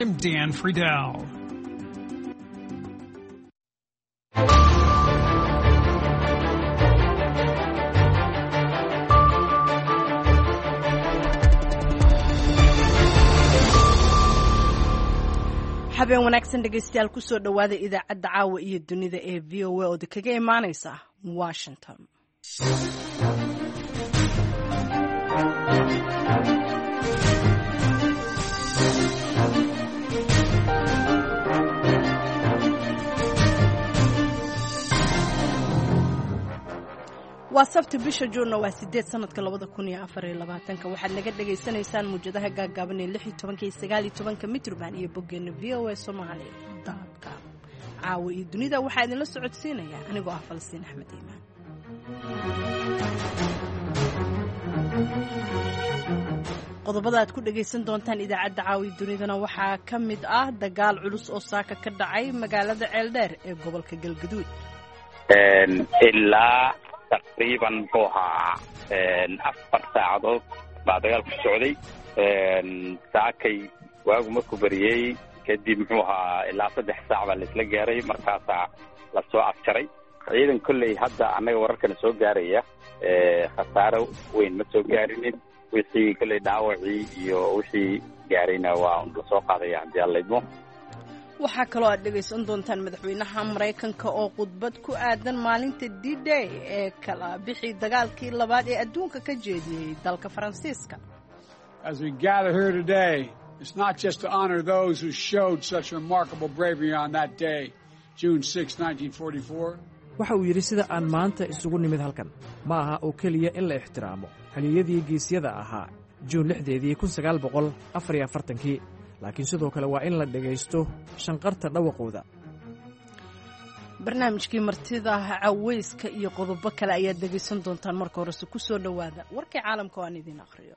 I'm Dan Friedel. habeen wanaagsan dhegaystayaal ku soo dhowaada idaacadda caawa iyo dunida ee v o a oo kaga imaanaysa Washington. waa sabti bisha Juun waa 8 sanadka 2024 waxaad naga dhageysanaysaan muujadaha gaagaaban ee 16 iyo 19 mitrban iyo boggeena VOA Somali.com. caawa iyo dunida waxaa idinla socodsiinaya anigoo ah Falsiin Axmed Iimaan. qodobada aad ku dhageysan doontaan idaacadda caawa iyo dunidana waxaa ka mid ah dagaal culus oo saaka ka dhacay magaalada Ceeldheer ee gobolka Galgaduud. ilaa taqriiban booha 4 saacadood baa dagaalku socday. saakay waagu markuu bariyay kadib muxuu ahaa ilaa 3 saac baa la isla gaaray markaasaa la soo afjaray. ciidan kolley hadda annaga wararkana soo gaaraya khasaaro weyn ma soo gaarinin. wixii kolley dhaawacii iyo wixii gaarayna waa la soo qaadaya haddii alla idmo. waxaa kaloo aad dhegaysan doontaan madaxweynaha Mareykanka oo khudbad ku aadan maalinta D-Day ee kala bixi dagaalkii labaad ee adduunka ka jeediyay dalka Faransiiska. As we gather here today, it's not just to honor those who showed such remarkable bravery on that day, June 6, 1944. waxa uu yidhi sida aan maanta isugu nimid halkan ma aha oo keliya in la ixtiraamo halyeeyadii geesyada ahaa Juun 6, 1944 laakiin sidoo kale waa in la dhagaysto shanqarta dhawaqooda. barnaamijkii martida caweyska iyo qodobo kale ayaad dhagaysan doontaan marka horese ku soo dhowaada warkii caalamka oo aan idin akhriyo.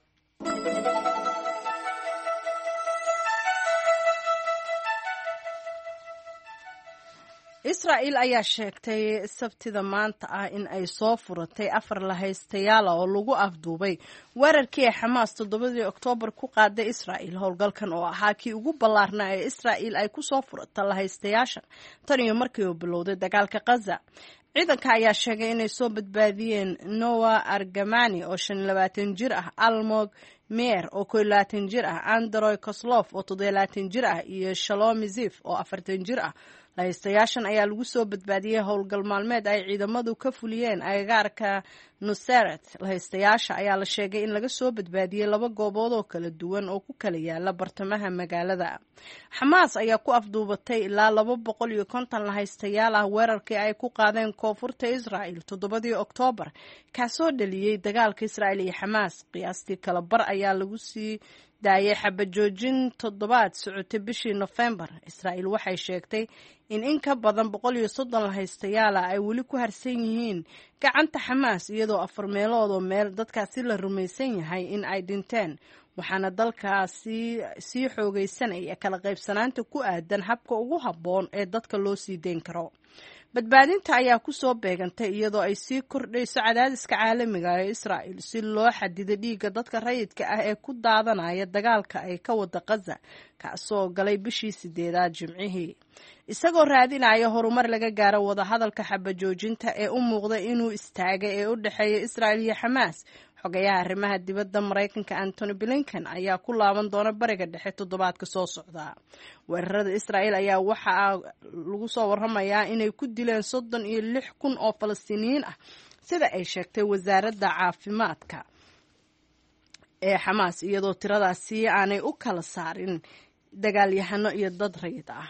Israa'iil ayaa sheegtay sabtida maanta ah in ay soo furatay 4 lahaystayaal oo lagu afduubay weerarkii Xamaas 7 Oktoobar ku qaaday Israa'iil. howlgalkan oo ahaa kii ugu ballaarnaa ee Israa'iil ay ku soo furatay lahaystayaashan tan iyo markii uu bilowday dagaalka Gaza. ciidanka ayaa sheegay inay soo badbaadiyeen Noah Argamani oo 25 jir ah, Almog Meer oo 22 jir ah, Androy Koslov oo 27 jir ah iyo Shalom Zif oo 40 jir ah. lahaystayaashan ayaa lagu soo badbaadiyey howlgal maalmeed ay ciidamadu ka fuliyeen agagaarka Nusayrat. lahaystayaasha ayaa la sheegay in laga soo badbaadiyey 2 goobood oo kala duwan oo ku kala yaala bartamaha magaalada. Xamaas ayaa ku afduubatay ilaa 250 lahaystayaal ah weerarkii ay ku qaadeen koonfurta Israa'iil 7 Oktoobar kaasoo dhaliyey dagaalka Israa'iil iyo Xamaas. qiyaastii kala bar ayaa lagu sii daayay xabajoojin 7 socotay bishii November. Israa'iil waxay sheegtay in ka badan 130 lahaystayaal ay weli ku harsan yihiin gacanta Xamaas iyadoo 4 meelood oo meel dadkaasi la rumaysan yahay in ay dhinteen. waxaana dalkaasi sii xoogaysanaya kala qaybsanaanta ku aadan habka ugu habboon ee dadka loo sii deyn karo. badbaadinta ayaa ku soo beegantay iyadoo ay sii kordhayso cadaadiska caalamiga ee Israa'iil si loo xadido dhiigga dadka rayidka ah ee ku daadanaya dagaalka ay ka wada Gaza kaasoo galay bishii 8 Jimcihii. isagoo raadinaya horumar laga gaaro wada hadalka xabajoojinta ee u muuqda inuu istaagay ee u dhaxeeya Israa'iil iyo Xamaas. xogayaha arrimaha dibadda Mareykanka Antony Blinken ayaa ku laaban doona bariga dhexe toddobaadka soo socda. weerarada Israa'iil ayaa waxaa lagu soo waramayaa inay ku dileen 36,000 oo Falastiiniyiin ah sida ay sheegtay wasaaradda caafimaadka ee Xamaas iyadoo tiradaasi aanay u kala saarin dagaalyahano iyo dad rayid ah.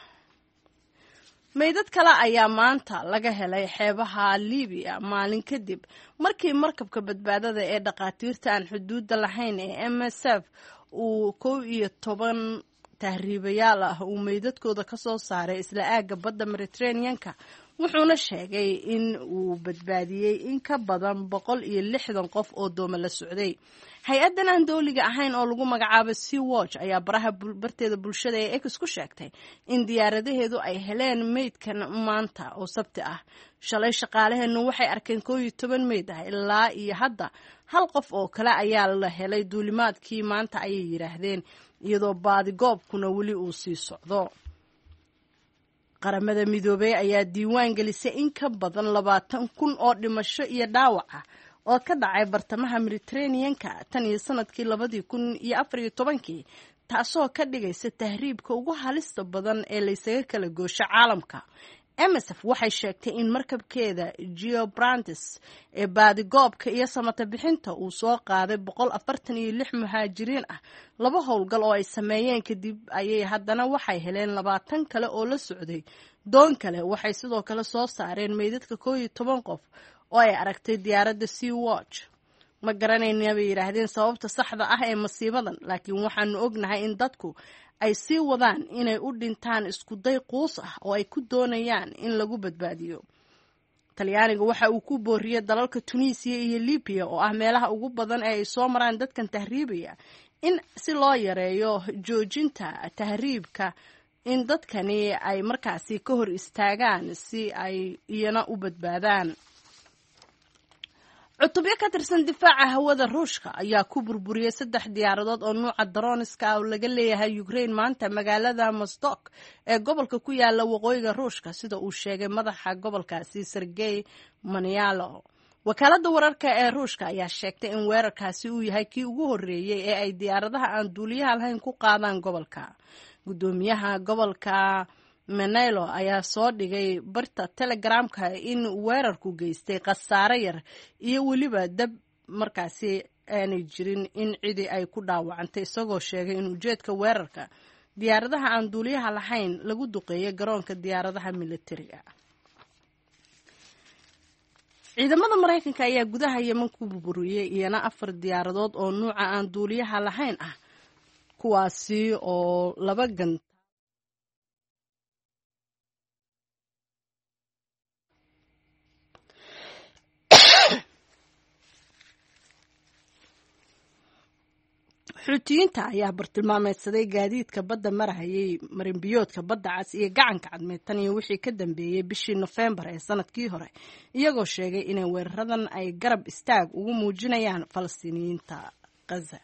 meydad kale ayaa maanta laga helay xeebaha Liibiya maalin kadib markii markabka badbaadada ee dhaqaatiirta aan xuduudda lahayn ee MSF uu 11 tahriibayaal ah uu meydadkooda ka soo saaray isla aagga badda Mediterranean-ka. wuxuuna sheegay in uu badbaadiyey in ka badan 160 qof oo dooma la socday. hay-addan aan dowliga ahayn oo lagu magacaabo Sea Watch ayaa barteeda bulshada ee X ku sheegtay in diyaaradaheedu ay heleen meydkan maanta oo sabti ah. shalay shaqaalaheenu waxay arkeen 12 meyd ah ilaa iyo hadda 1 qof oo kale ayaa la helay duulimaadkii maanta ayay yiraahdeen. iyadoo baadigoobkuna weli uu sii socdo. qaramada midoobey ayaa diiwaan gelisay in ka badan 20,000 oo dhimasho iyo dhaawac ah oo ka dhacay bartamaha Mediterranean-ka tan iyo sanadkii 2014 taasoo ka dhigaysa tahriibka ugu halista badan ee la isaga kala goosho caalamka. MSF waxay sheegtay in markabkeeda Geobrantis ee baadigoobka iyo samata bixinta uu soo qaaday 146 muhaajiriin ah. 2 howlgal oo ay sameeyeen kadib ayay haddana waxay heleen 20 kale oo la socday. doon kale waxay sidoo kale soo saareen meydadka 11 qof oo ay aragtay diyaaradda Sea Watch. ma garanayna bay yiraahdeen sababta saxda ah ee masiibadan, laakiin waxaanu ognahay in dadku ay sii wadaan inay u dhintaan isku day quus ah oo ay ku doonayaan in lagu badbaadiyo. Talyaaniga waxa uu ku booriyay dalalka Tunisia iyo Libya oo ah meelaha ugu badan ee ay soo maraan dadkan tahriibaya in si loo yareeyo joojinta tahriibka in dadkani ay markaasi ka hor istaagaan si ay iyana u badbaadaan. cutubyo ka tirsan difaaca hawada Ruushka ayaa ku burburiyay 3 diyaaradood oo nuuca droniska ah oo laga leeyahay Ukraine maanta magaalada Mostok ee gobolka ku yaala waqooyiga Ruushka, sida uu sheegay madaxa gobolkaasi Sergey Manialo. wakaaladda wararka ee Ruushka ayaa sheegtay in weerarkaasi uu yahay kii ugu horeeyay ee ay diyaaradaha aan duuliyaha lahayn ku qaadaan gobolka. gudoomiyaha gobolka Manelo ayaa soo dhigay barta Telegramka in weerarku geystay khasaare yar iyo weliba dab markaasi aanay jirin in cidi ay ku dhaawacantay, isagoo sheegay in ujeedka weerarka diyaaradaha aan duuliyaha lahayn lagu duqeeyay garoonka diyaaradaha militariga. ciidamada Mareykanka ayaa gudaha Yemen ku burburiyay iyana 4 diyaaradood oo nuuca aan duuliyaha lahayn ah, kuwaasi oo 2 gant xuutiyiinta ayaa bartilmaameedsaday gaadiidka badda marayay marinbiyoodka badda cas iyo gacanka cadmeed tan iyo wixii ka dambeeyey bishii Nofeembar ee sanadkii hore, iyagoo sheegay inay weeraradan ay garab istaag ugu muujinayaan Falastiiniyiinta Gaza.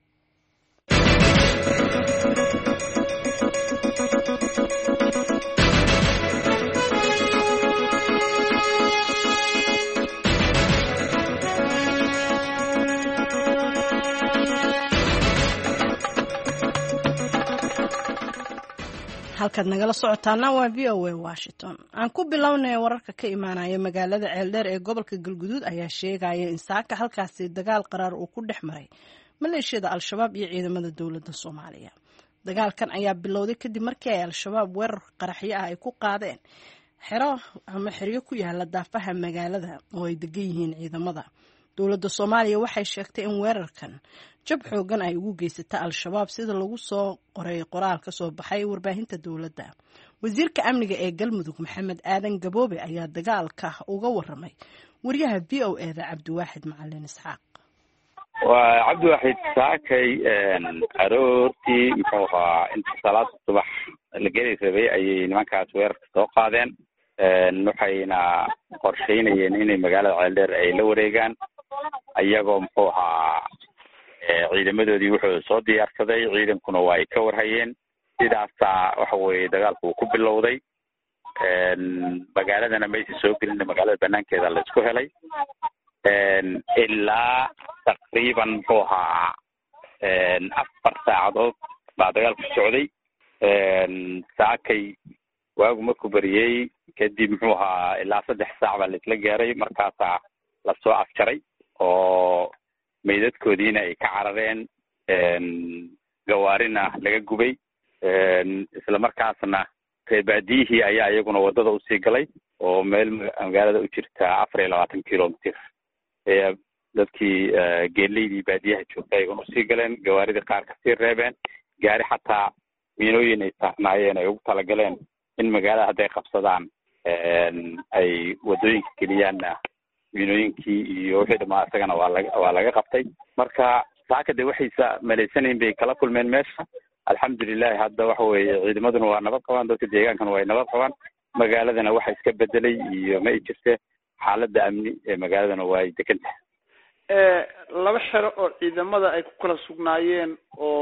halkaad nagala socotaana waa VOA Washington. aan ku bilownay wararka ka imaanaya magaalada Ceeldheer ee gobolka Galguduud ayaa sheegaya in saaka halkaasi dagaal qaraar uu ku dhex maray maleeshiyada Al-Shabaab iyo ciidamada dowladda Soomaaliya. dagaalkan ayaa bilowday kadib markii ay Al-Shabaab weerar qaraxyo ah ay ku qaadeen xeryo ku yaala daafaha magaalada oo ay degan yihiin ciidamada. dowladda Soomaaliya waxay sheegtay in weerarkan jab xoogan ay ugu geysatay Al-Shabaab sida lagu soo qoray qoraal ka soo baxay warbaahinta dowladda. wasiirka amniga ee Galmudug Maxamed Aadan Gaboobe ayaa dagaalka uga waramay wariyaha VOA-da Cabdiwaaxid Macalin Isxaaq. waa Cabdiwaaxid saakay aroortii muxuu ahaa inta salaada subax la gelay rabay ayay nimankaas weerarka soo qaadeen, waxayna qorsheynayeen inay magaalada Ceeldheer ay la wareegaan ayagoo muxuu ahaa ciidamadoodii wuxuu soo diyaarsaday, ciidankuna waa ay ka warhayeen. sidaasa waxa weeye dagaalku uu ku bilowday. magaaladana maysa soo gelin, magaalada banaankeeda la isku helay ilaa taqriiban muxuu ahaa 4 saacadood baa dagaalku socday. saakay waagu markuu bariyey kadib muxuu ahaa ilaa 3 saac baa la isla gaaray, markaasaa lasoo afjaray oo meydadkoodiina ay ka carareen, gawaarina laga gubay, isla markaasna reebaadiyihii ayaa iyaguna wadada usii galay oo meel magaalada u jirta 24 kilomitir ee dadkii geeleydii baadiyaha joogtay ayaguna usii galeen, gawaaridii qaar kasii reebeen, gaari xataa miinooyin ay saarnaayeen ay ugu talagaleen in magaalada hadday qabsadaan ay wadooyinka geliyaanna miinooyinkii iyo wixii dhamaa isagana waa laga qabtay. marka saaka de waxaysa malaysanayn bay kala kulmeen meesha. alxamdulilahi hadda waxa weeye ciidamaduna waa nabad qabaan, dadka deegaankana waa nabad qabaan, magaaladana waxa iska bedelay iyo ma jirte xaaladda amni ee magaaladana waa ay degan tahay. 2 xero oo ciidamada ay ku kala sugnaayeen oo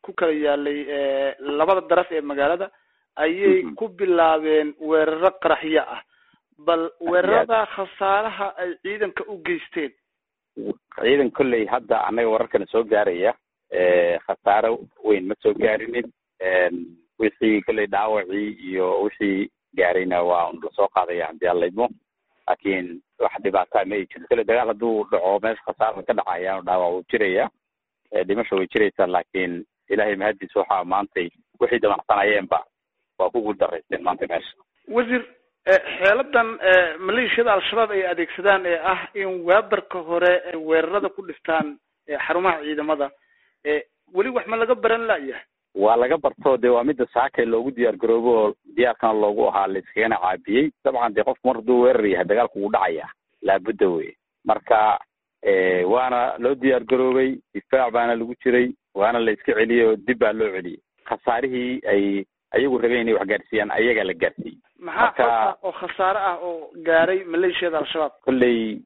ku kala yaalay labada daraf ee magaalada ayay ku bilaabeen weeraro qaraxyo ah. bal weerarada khasaaraha ay ciidanka u geysteen. ciidan kolley hadda anaga wararkana soo gaaraya khasaaro weyn ma soo gaarinin. wixii kolley dhaawacii iyo wixii gaarayna waa un lasoo qaadaya haddii alla idmo, laakiin wax dhibaataa ma ay jirto. kolley dagaal hadduu dhaco meesha khasaara ka dhacaya dhaawac wuu jiraya, dhimasho way jiraysaa, laakiin ilaahay mahadiis waxaa maantay wixii damacsanayeenba waa ku guuldaraysteen maanta meesha. wasiir, xeeladan maleeshiyada al-shabaab ay adeegsadaan ee ah in weerarka hore ay weerarada ku dhiftaan xarumaha ciidamada, weli wax ma laga baran la'yahay? waa laga barto dee waa midda saakay loogu diyaar garoobo oo diyaarkana loogu ahaa layskagana caabiyey. dabcan dee qofku mar hadduu weerar yahay dagaalku wuu dhacaya laabudda wey. marka waana loo diyaar garoobay, difaac baana lagu jiray, waana la iska celiyey oo dib baa loo celiyey. khasaarihii ay ayagu rabeen inay wax gaarsiiyaan ayagaa la gaarsiiyey. maxaa oo khasaare ah oo gaaray maleeshiyada al-shabaab? kolley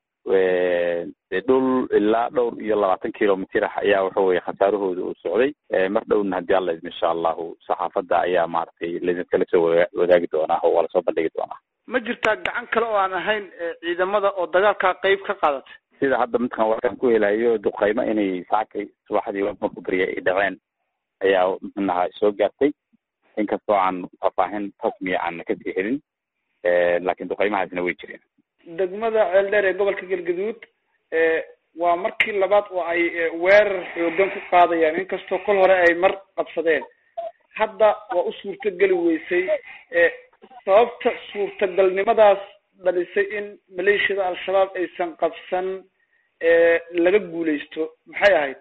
dhul ilaa dhowr iyo 20 kilomitr ah ayaa waxa weye khasaarahooda uu socday. mar dhowna haddii alla idmo insha allahu saxaafadda ayaa maaragtay laidinkala soo wadaagi doonaa oo waa lasoo bandhigi doonaa. ma jirtaa gacan kale oo aan ahayn ciidamada oo dagaalkaa qayb ka qaadatay? sida hadda midkan warkaan ku helayo duqeymo inay saakay subaxdii marku beriya ay dhaceen ayaa mxunaha soo gaartay, inkastoo aan faahfaahin rasmiya aan kasii helin, laakiin duqeymahaasna way jireen. degmada ceeldheer ee gobolka galgaduud waa markii labaad oo ay weerar xoogan ku qaadayaan, inkastoo kol hore ay mar qabsadeen. hadda waa u suurtogeli weysay. sababta suurtagalnimadaas dhalisay in maleeshiyada al-shabaab aysan qabsan laga guuleysto maxay ahayd?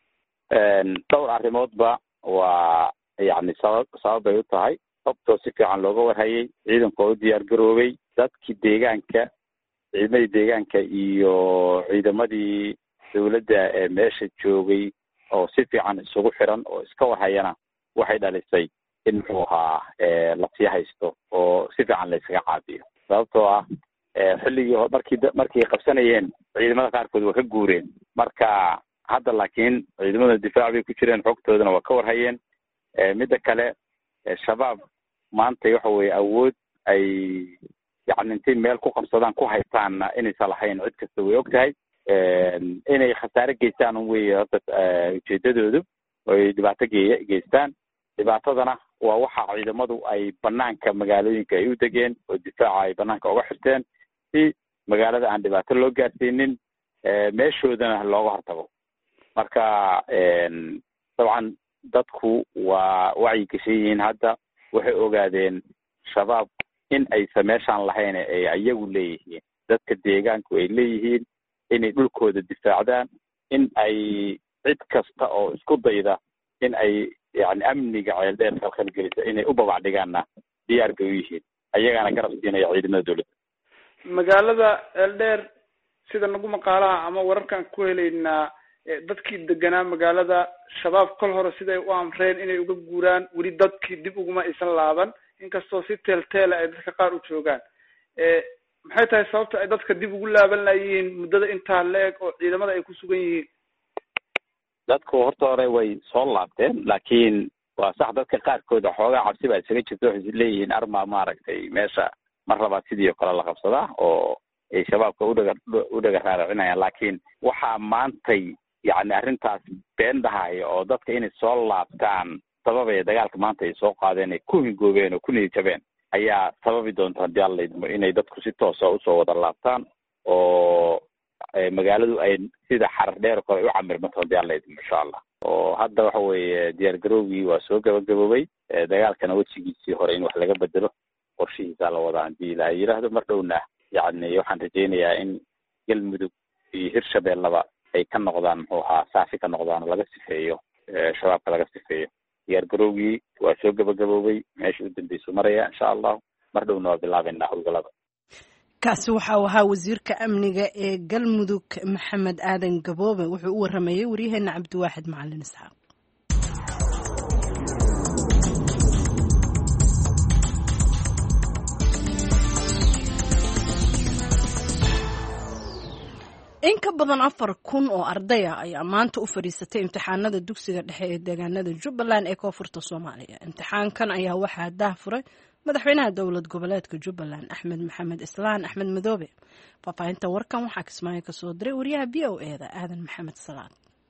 dhowr arrimoodba waa yani sabab bay u tahay. sababtoo si fiican looga warhayay, ciidanka oo u diyaar garoobay, dadkii deegaanka, ciidamadii deegaanka iyo ciidamadii dawladda ee meesha joogay oo si fiican isugu xiran oo iska warhayana waxay dhalisay in muxuu ahaa lasii haysto oo si fiican la iskaga caabiyo. sababtoo ah xilligii markay qabsanayeen ciidamada qaarkood waa ka guureen. marka hadda laakiin ciidamada difaac bay ku jireen, xogtoodana waa ka warhayeen. midda kale shabaab maanta waxa weye awood ay yani intay meel ku qabsadaan ku haystaanna inaysan lahayn cid kasta way og tahay. inay khasaare geystaan un wey horta ujeedadoodu, oy dhibaato geystaan. dhibaatadana waa waxa ciidamadu ay banaanka magaalooyinka ay u degeen oo difaaca ay banaanka uga xirteen si magaalada aan dhibaato loo gaarsiinin, meeshoodana looga hortago. marka dabcan dadku waa wacyi gashan yihiin. hadda waxay ogaadeen shabaab in aysan meeshaan lahayn ay ayagu leeyihiin, dadka deegaanku ay leeyihiin, inay dhulkooda difaacdaan, in ay cid kasta oo isku dayda in ay yani amniga ceeldheer khalkhalgelisa inay u babac dhigaanna diyaar bay u yihiin, ayagaana garab siinaya ciidamada dawladda. magaalada ceeldheer sida nagu maqaalaha ama wararkaan ku helaynaa, dadkii deganaa magaalada shabaab kol hore siday u amreen inay uga guuraan, weli dadkii dib uguma aysan laaban, inkastoo si teelteela ay dadka qaar u joogaan. maxay tahay sababta ay dadka dib ugu laaban layihiin muddada intaa la-eg oo ciidamada ay ku sugan yihiin? dadku horta hore way soo laabteen, laakiin waa sax dadka qaarkooda xoogaa cabsi baa isaga jirta. waxay leeyihiin arma maaragtay meesha mar labaad sidii oo kale la qabsadaa oo ay shabaabka u dhaga raaracinayaan. laakiin waxaa maantay yani arrintaas been dhahaya oo dadka inay soo laabtaan sababaya dagaalka maanta ay soo qaadeen, ay ku hingoobeen oo ku niyadjabeen, ayaa sababi doonta haddii alla idmo inay dadku si toosa usoo wada laabtaan oo magaaladu ay sida xarar dheer kale u camirmato haddii alla idmo insha allah. oo hadda waxa weye diyaar garowgii waa soo gabagaboobay, dagaalkana wejigiisii hore in wax laga bedelo qorshihiisa la wadaa hadii ilaa yidhaahdo. mar dhowna yani waxaan rajaynayaa in galmudug iyo hirshabeellaba ay ka noqdaan muxuu ahaa saafi ka noqdaan oo laga sifeeyo shabaabka laga sifeeyo. diyaar garowgii waa soo gabagaboobay, meesha u dambeysu maraya insha allahu. mar dhowna waa bilaabeynaa howlgalada. kaasi waxa uu ahaa wasiirka amniga ee galmudug maxamed aadan gaboobe, wuxuu u waramayey waryaheena cabdiwaaxid macalin isxaaq. in ka badan 4,000 oo ardaya ayaa maanta u fadhiisatay imtixaanada dugsiga dhexe ee deegaanada Jubbaland ee koonfurta Soomaaliya. Imtixaankan ayaa waxaa daahfuray madaxweynaha dowlad goboleedka Jubbaland Axmed Maxamed Islaan Axmed Madoobe. Faafahinta warkan waxaa Kismaayo ka soo diray wariyaha VOA-da Aadan Maxamed Salaad.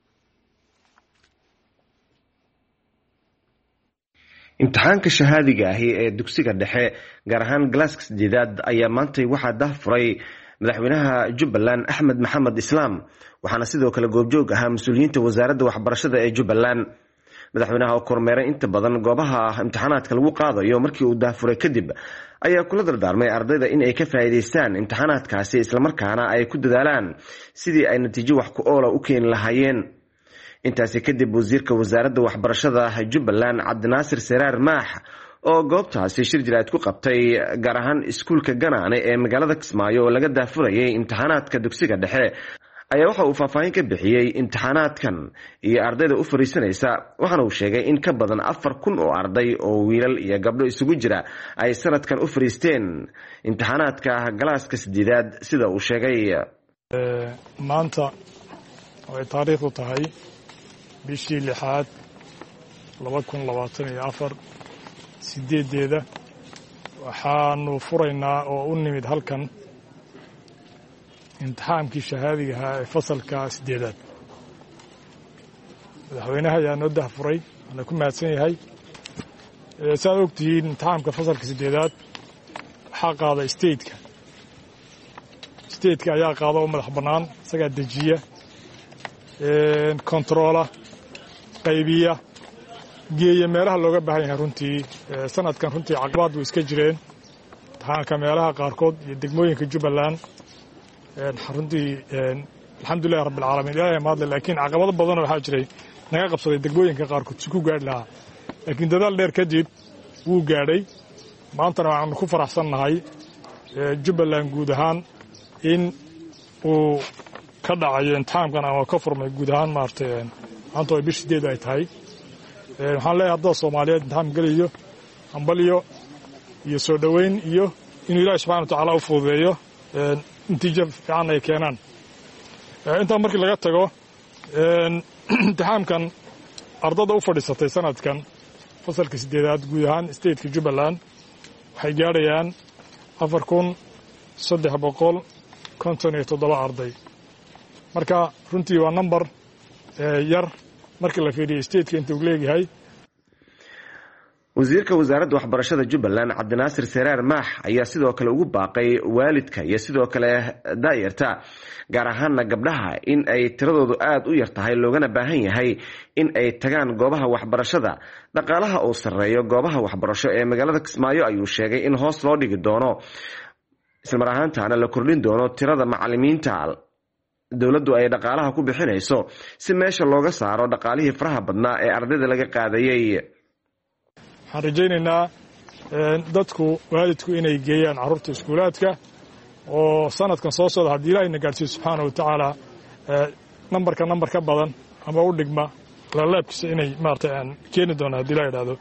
imtixaanka shahaadiga ahi ee dugsiga dhexe gaar ahaan galaaska 8aad ayaa maanta waxaa daahfuray madaxweynaha Jubbaland Axmed Maxamed Islaan waxaana sidoo kale goobjoog ahaa mas'uuliyiinta wasaaradda waxbarashada ee Jubbaland. madaxweynaha oo kormeeray inta badan goobaha imtixaanaadka lagu qaadayo markii uu daahfuray kadib ayaa kula dardaarmay ardayda in ay ka faa'iideystaan imtixaanaadkaasi isla markaana ay ku dadaalaan sidii ay natiijo wax ku ool u keeni lahaayeen. intaasi kadib wasiirka wasaaradda waxbarashada Jubbaland Cabdinaasir Saraar Maax oo goobtaasi shir jiraad ku qabtay gaar ahaan iskuulka Ganaane ee magaalada Kismaayo oo laga daafurayay imtixaanaadka dugsiga dhexe ayaa waxa uu faahfaahin ka bixiyay imtixaanaadkan iyo ardayda u fariisanaysa waxaana uu sheegay in ka badan 4,000 oo arday oo wiilal iyo gabdho isugu jira ay sanadkan u fariisteen imtixaanaadka galaaska 8aad sida uu sheegay. maanta way taariikhdu tahay bishii 6aad 2024 8deeda waxaanu furaynaa oo u nimid halkan imtixaankii shahaadiga ahaa ee fasalka 8aad. madaxweynaha ayaa noo daahfuray waana ku mahadsan yahay. saad ogtihiin imtixaamka fasalka 8aad waxaa qaada stateka ayaa qaada oo madax bannaan isagaa dejiya kontaroola qaybiya geeya meelaha looga baahan yahay. runtii sanadkan runtii caqabaad way iska jireen imtixaanka meelaha qaarkood iyo degmooyinka Jubbaland runtii alxamdulillahi rabbil caalamiin ilaahay mahadle laakiin caqabado badan waxaa jiray naga qabsaday degmooyinka qaarkood si ku gaadhi lahaa laakiin dadaal dheer kadib wuu gaadhay. maantana waxaanu ku faraxsannahay Jubbaland guud ahaan in uu ka dhacayo imtixaankan ama ka furmay guud ahaan maartay maanta oo bishii 8 ay tahay. waxaan leeyahay ardayda Soomaaliyeed imtixaan galiyo ambaliyo iyo soo dhaweyn iyo inuu Ilaahay subxaanahu wa ta'aala u fududeeyo natiijo fiican ay keenaan. inta markii laga tago imtixaankan ardayda u fadhiisatay sanadkan fasalka 8aad guud ahaan stateka Jubbaland waxay gaarayaan 4,357 arday. marka runtii waa number yar markii la fiiriyo stateka inta uu leeyahay. wasiirka wasaaradda waxbarashada Jubbaland Cabdinaasir Saraar Maax ayaa sidoo kale ugu baaqay waalidka iyo sidoo kale daayirta gaar ahaan gabdhaha in ay tiradoodu aad u yar tahay loogana baahan yahay in ay tagaan goobaha waxbarashada. dhaqaalaha oo sareeyo goobaha waxbarasho ee magaalada Kismaayo ayuu sheegay in hoos loo dhigi doono isla mar ahaantaana la kordhin doono tirada macallimiinta dawladdu ay dhaqaalaha ku bixinayso si meesha looga saaro dhaqaalihii faraha badnaa ee ardayda laga qaadayay. waxaan rajaynaynaa dadku waalidku inay geeyaan carruurta iskuulaadka oo sanadkan soo socda haddii ilaahayna gaadhsiiyo subxaanahu wa tacaala nambar ka badan ama u dhigma laalaabkiisa inay maaragtay aan keeni doona haddii ilaah idhaahdo.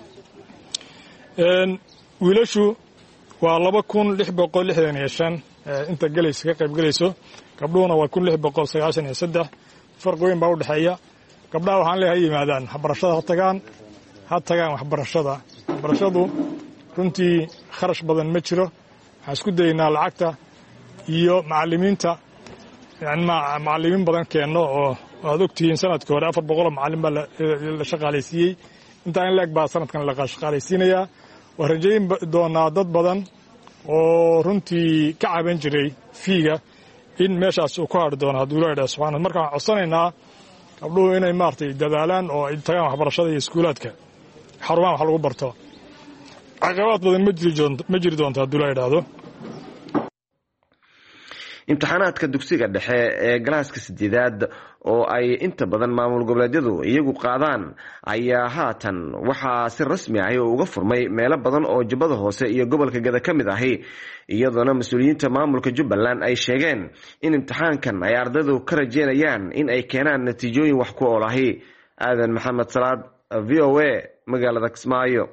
wiilashu waa 2,665 inta gelaysa ka qayb gelayso. gabdhuhuna waa 1,693 farq weyn baa u dhexeeya. gabdhaha waxaan leeyahay yimaadaan waxbarashada ha tagaan waxbarashadu runtii kharash badan ma jiro. waxaan isku dayaynaa lacagta iyo macallimiinta macallimiin badan keenno oo aad ogtihiin sanadkii hore 400 macallin baa la shaqaalaysiiyey. intaa in leeg baa sanadkan la shaqaalaysiinayaa. waan rajayn doonaa dad badan oo runtii ka caban jiray fiiga in meeshaas uu ku hadhi doono hadduu Ilaahay idhaaho subxaana. marka waxaan codsanaynaa gabdhuhu inay maaragtay dadaalaan oo ay tagaan waxbarashada iyo iskuulaadka xarumaha wax lagu barto. caqabaad badan ma jiri doonto hadduu Ilaahay idhaahdo. imtixaanaadka dugsiga dhexe ee galaaska 8aad oo ay inta badan maamul goboleedyadu iyagu qaadaan ayaa haatan waxaa si rasmi ah uga furmay meelo badan oo Jubbada Hoose iyo gobolka Gada ka mid ahi iyadoona mas'uuliyiinta maamulka Jubbaland ay sheegeen in imtixaankan ay ardaydu ka rajeynayaan in ay keenaan natiijooyin wax ku ool ahi. Aadan Maxamed Salaad VOA magaalada Kismaayo.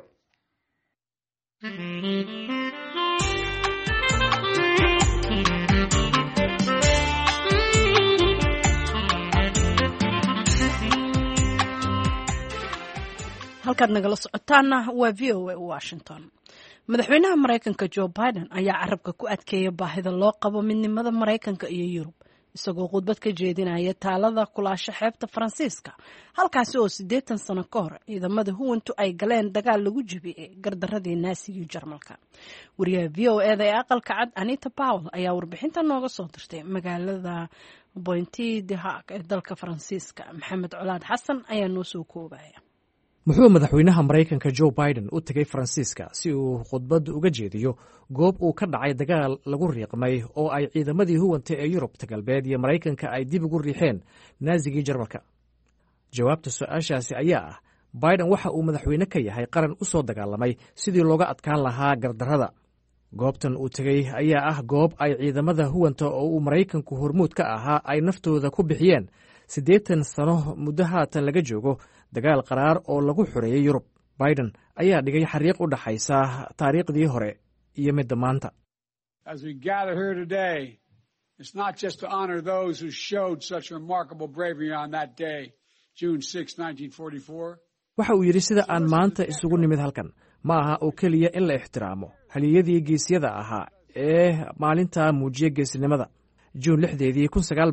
halkaad nagala socotaana waa v o a washington. madaxweynaha maraykanka Joe Biden ayaa carabka ku adkeeya baahida loo qabo midnimada maraykanka iyo Yurub isagoo khudbad ka jeedinaya taalada kulaasho xeebta Faransiiska halkaasi oo 80 sano ka hor ciidamada huwantu ay galeen dagaal lagu jabiyay gardaradii Naasiga Jarmalka. wariyaha VOA ee aqalka cad Anita Powell ayaa warbixinta nooga soo dirtay magaalada Pointe-de-Hac ee dalka Faransiiska. Maxamed Colaad Xasan ayaa noo soo koobaya. muxuu madaxweynaha maraykanka Joe Biden u tegay Faransiiska si uu khudbad uga jeediyo goob uu ka dhacay dagaal lagu riiqmay oo ay ciidamadii huwanta ee Yurubta galbeed iyo Maraykanka ay dib ugu riixeen Naasigii Jarmalka? jawaabta su'aashaasi ayaa ah Biden waxa uu madaxweyne ka yahay qaran u soo dagaalamay sidii looga adkaan lahaa gardarrada. goobtan uu tegey ayaa ah goob ay ciidamada huwanta oo uu Maraykanku hormuud ka ahaa ay naftooda ku bixiyeen 80 sano muddo haatan laga joogo dagaal qaraar oo lagu xoreeyay Yurub. Biden ayaa dhigay xariiq u dhaxaysa taariikhdii hore iyo midda maanta. As we gather here today, it's not just to honor those who showed such remarkable bravery on that day, June 6, 1944. waxa uu yidhi sida aan maanta isugu nimid halkan ma aha oo keliya in la ixtiraamo haliyadii geesyada ahaa ee maalintaa muujiya geesinimada Juun 6,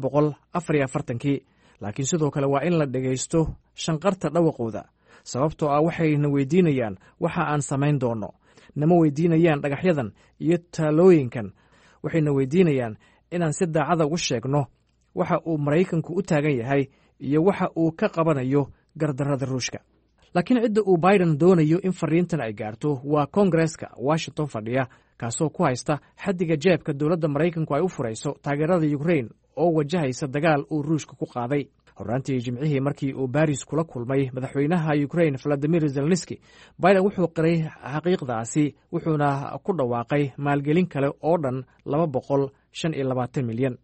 1944, laakiin sidoo kale waa in la dhegaysto shanqarta dhawaqooda sababtoo ah waxayna weydiinayaan waxa aan samayn doono. nama weydiinayaan dhagaxyadan iyo taalooyinkan, waxayna weydiinayaan inaan si daacada ugu sheegno waxa uu Maraykanku u taagan yahay iyo waxa uu ka qabanayo gardarrada Ruushka. laakiin cidda uu Biden doonayo in fariintan ay gaarto waa Koongareeska Washington fadhiya, kaasoo ku haysta xaddiga jeebka dowladda Maraykanku ay u furayso taageerada Ukraine oo wajahaysa dagaal uu Ruushka ku qaaday. horraantii Jimcihii markii uu Baris kula kulmay madaxweynaha Ukraine Volodymyr Zelensky, Biden wuxuu qiray xaqiiqdaasi wuxuuna ku dhawaaqay maalgelin kale oo dhan $225 milyan.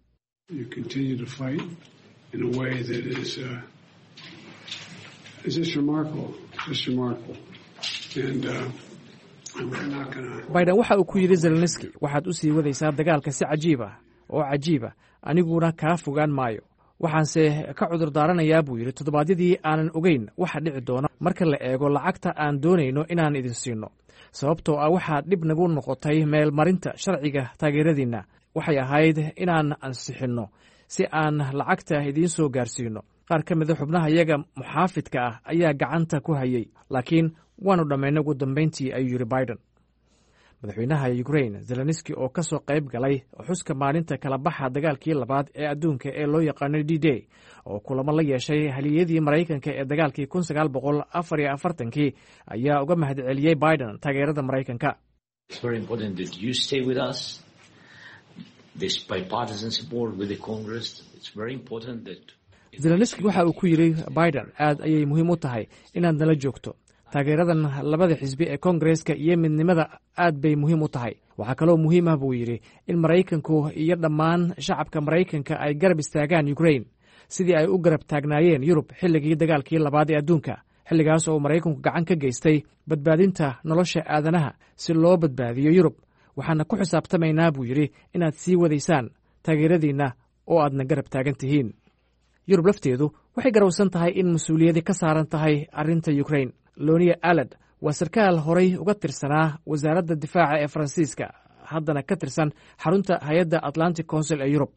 Biden waxa uu ku yidhi Zelensky, waxaad u sii wadaysaa dagaalka si cajiib ah, aniguna kaa fogaan maayo. waxaanse ka cudur daaranayaa buu yidhi toddobaadyadii aanan ogeyn waxa dhici doona marka la eego lacagta aan doonayno inaan idin siino, sababtoo ah waxaa dhib nagu noqotay meel marinta sharciga taageeradiinna. waxay ahayd inaan ansixinno si aan lacagta idiin soo gaarsiino. qaar ka mida xubnaha iyaga muxaafidka ah ayaa gacanta ku hayay, laakiin waanu dhammaynay ugu dambayntii, ayuu yidhi Biden. madaxweynaha Ukraine Zelensky oo ka soo qayb galay xuska maalinta kala baxa dagaalkii labaad ee adduunka ee loo yaqaano D-Day oo kulamo la yeeshay haliyadii Maraykanka ee dagaalkii 1944 ayaa uga mahadceliyey Biden taageerada Maraykanka. Zelensky waxa uu ku yidhi Biden, aad ayay muhiim u tahay inaad nala joogto. taageeradan labada xisbi ee Koongareeska iyo midnimada aad bay muhiim u tahay. waxaa kaloo muhiim ah buu yidhi in Maraykanku iyo dhammaan shacabka Maraykanka ay garab istaagaan Ukraine sidii ay u garab taagnaayeen Yurub xilligii dagaalkii labaad ee adduunka, xilligaas oo Maraykanku gacan ka geystay badbaadinta nolosha aadanaha si loo badbaadiyo Yurub. waxaana ku xisaabtamaynaa buu yidhi inaad sii wadaysaan taageeradiinna oo aadna garab taagan tihiin. Yurub lafteedu waxay garowsan tahay in mas-uuliyadi ka saaran tahay arrinta Ukraine. Lonia Alad waa sarkaal horay uga tirsanaa wasaaradda difaaca ee Faransiiska, haddana ka tirsan xarunta hay-adda Atlantic Council ee Yurub.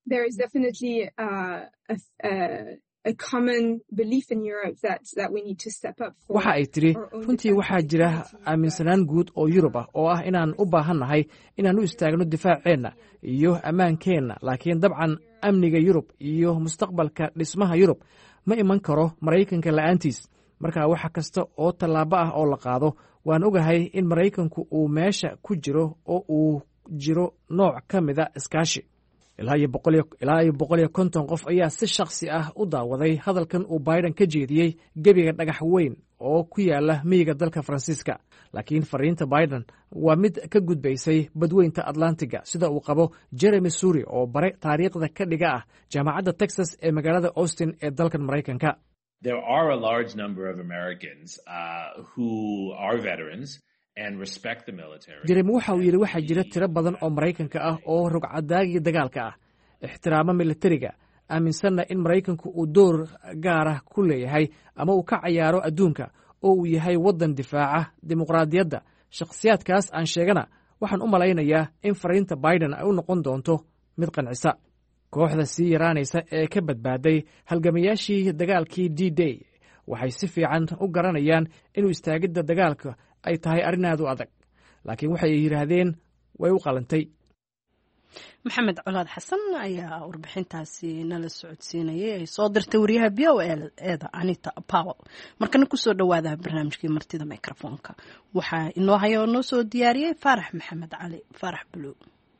waxa ay tidhi runtii waxaa jira aaminsanaan guud oo Yurub ah oo ah inaan u baahannahay inaan u istaagno difaaceenna iyo ammaankeenna, laakiin dabcan amniga Yurub iyo mustaqbalka dhismaha Yurub ma iman karo Maraykanka la'aantiis. marka wax kasta oo tallaabo ah oo la qaado, waan ogahay in Maraykanku uu meesha ku jiro oo uu jiro nooc ka mida iskaashi. ilaa iyo 150 qof ayaa si shakhsi ah u daawaday hadalkan uu Biden ka jeediyey gebiga dhagax weyn oo ku yaala miyiga dalka Faransiiska. laakiin fariinta Biden waa mid ka gudbaysay badweynta Atlantiga, sida uu qabo Jeremy Suri oo bare taariikhda ka dhiga ah jaamacadda Texas ee magaalada Austin ee dalkan Maraykanka. There are a large number of Americans who are veterans and respect the military. Jeremy waxa uu yidhi waxaa jira tiro badan oo Maraykanka ah oo rugcadaagii dagaalka ah, ixtiraama militariga, aaminsanna in Maraykanku uu door gaar ah ku leeyahay ama uu ka cayaaro adduunka oo uu yahay waddan difaaca dimuqraadiyadda shakhsiyaadkaas aan sheegana waxaan u malaynayaa in fariinta biden ay u noqon doonto mid qancisa kooxda sii yaraanaysa ee ka badbaaday halgamayaashii dagaalkii d day waxay si fiican u garanayaan inuu istaagidda dagaalka ay tahay arrin aad u adag laakiin waxay yidhaahdeen way u qalantay maxamed colaad xasan ayaa warbixintaasi nala socodsiinayay ay soo dirtay wariyaha b o eeda anita powell markana kusoo dhawaada barnaamijkii martida microfonka waxaa inoo haya oo noo soo diyaariyey faarax maxamed cali faarax buluug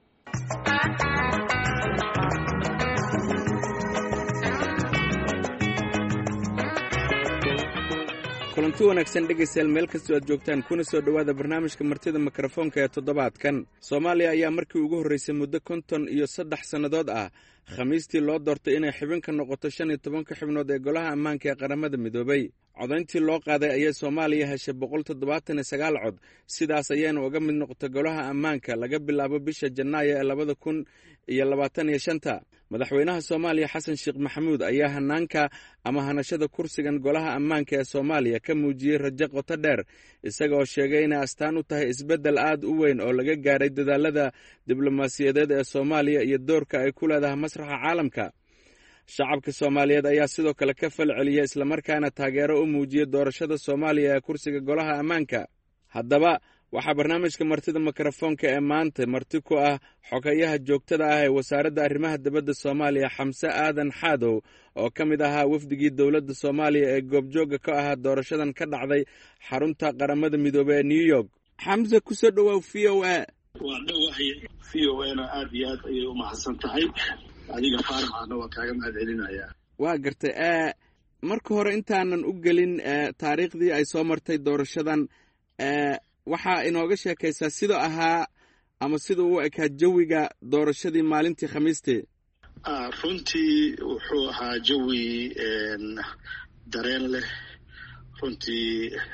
kulanti wanaagsan dhegaystayaal meel kastoo aad joogtaan kuna soo dhowaada barnaamijka martida mikrofoonka ee toddobaadkan soomaaliya ayaa markii ugu horraysay muddo 53 sannadood ah khamiistii loo doortay inay xubin ka noqoto 15 xubnood ee golaha ammaanka ee qaramada midoobay codayntii loo qaaday ayay soomaaliya heshay 179 cod sidaas ayayna uga mid noqotay golaha ammaanka laga bilaabo bisha janaayo ee 2025 madaxweynaha soomaaliya xasan sheekh maxamuud ayaa hanaanka ama hanashada kursigan golaha ammaanka ee soomaaliya ka muujiyey rajo qoto dheer isagaoo sheegay inay astaan u tahay isbeddel aad u weyn oo laga gaaray dadaalada diblomaasiyadeed ee soomaaliya iyo doorka ay ku leedahay masraxa caalamka shacabka soomaaliyeed ayaa sidoo kale ka fal celiyay islamarkaana taageero u muujiyey doorashada soomaaliya ee kursiga golaha ammaanka haddaba waxaa barnaamijka martida mikrofoonka ee maanta marti ku ah xogayaha joogtada ah ee wasaaradda arrimaha dibadda soomaaliya xamse aadan xaadow oo ka mid ahaa wafdigii dowladda soomaaliya ee goobjoogga ka ahaa doorashadan ka dhacday xarunta qaramada midoobey ee new york xamse kusoo dhowaaw v o a waa dhowahay v o a na aad iyo aad ayay u mahadsan tahay adiga faaraxaana waa kaaga mahad celinayaa waa gartay marka hore intaanan u gelin taariikhdii ay soo martay doorashadan waxaa inooga sheekaysaa sidoo ahaa ama sida u ekaa jawiga doorashadii maalintii khamiistee runtii wuxuu ahaa jawi dareen leh runtii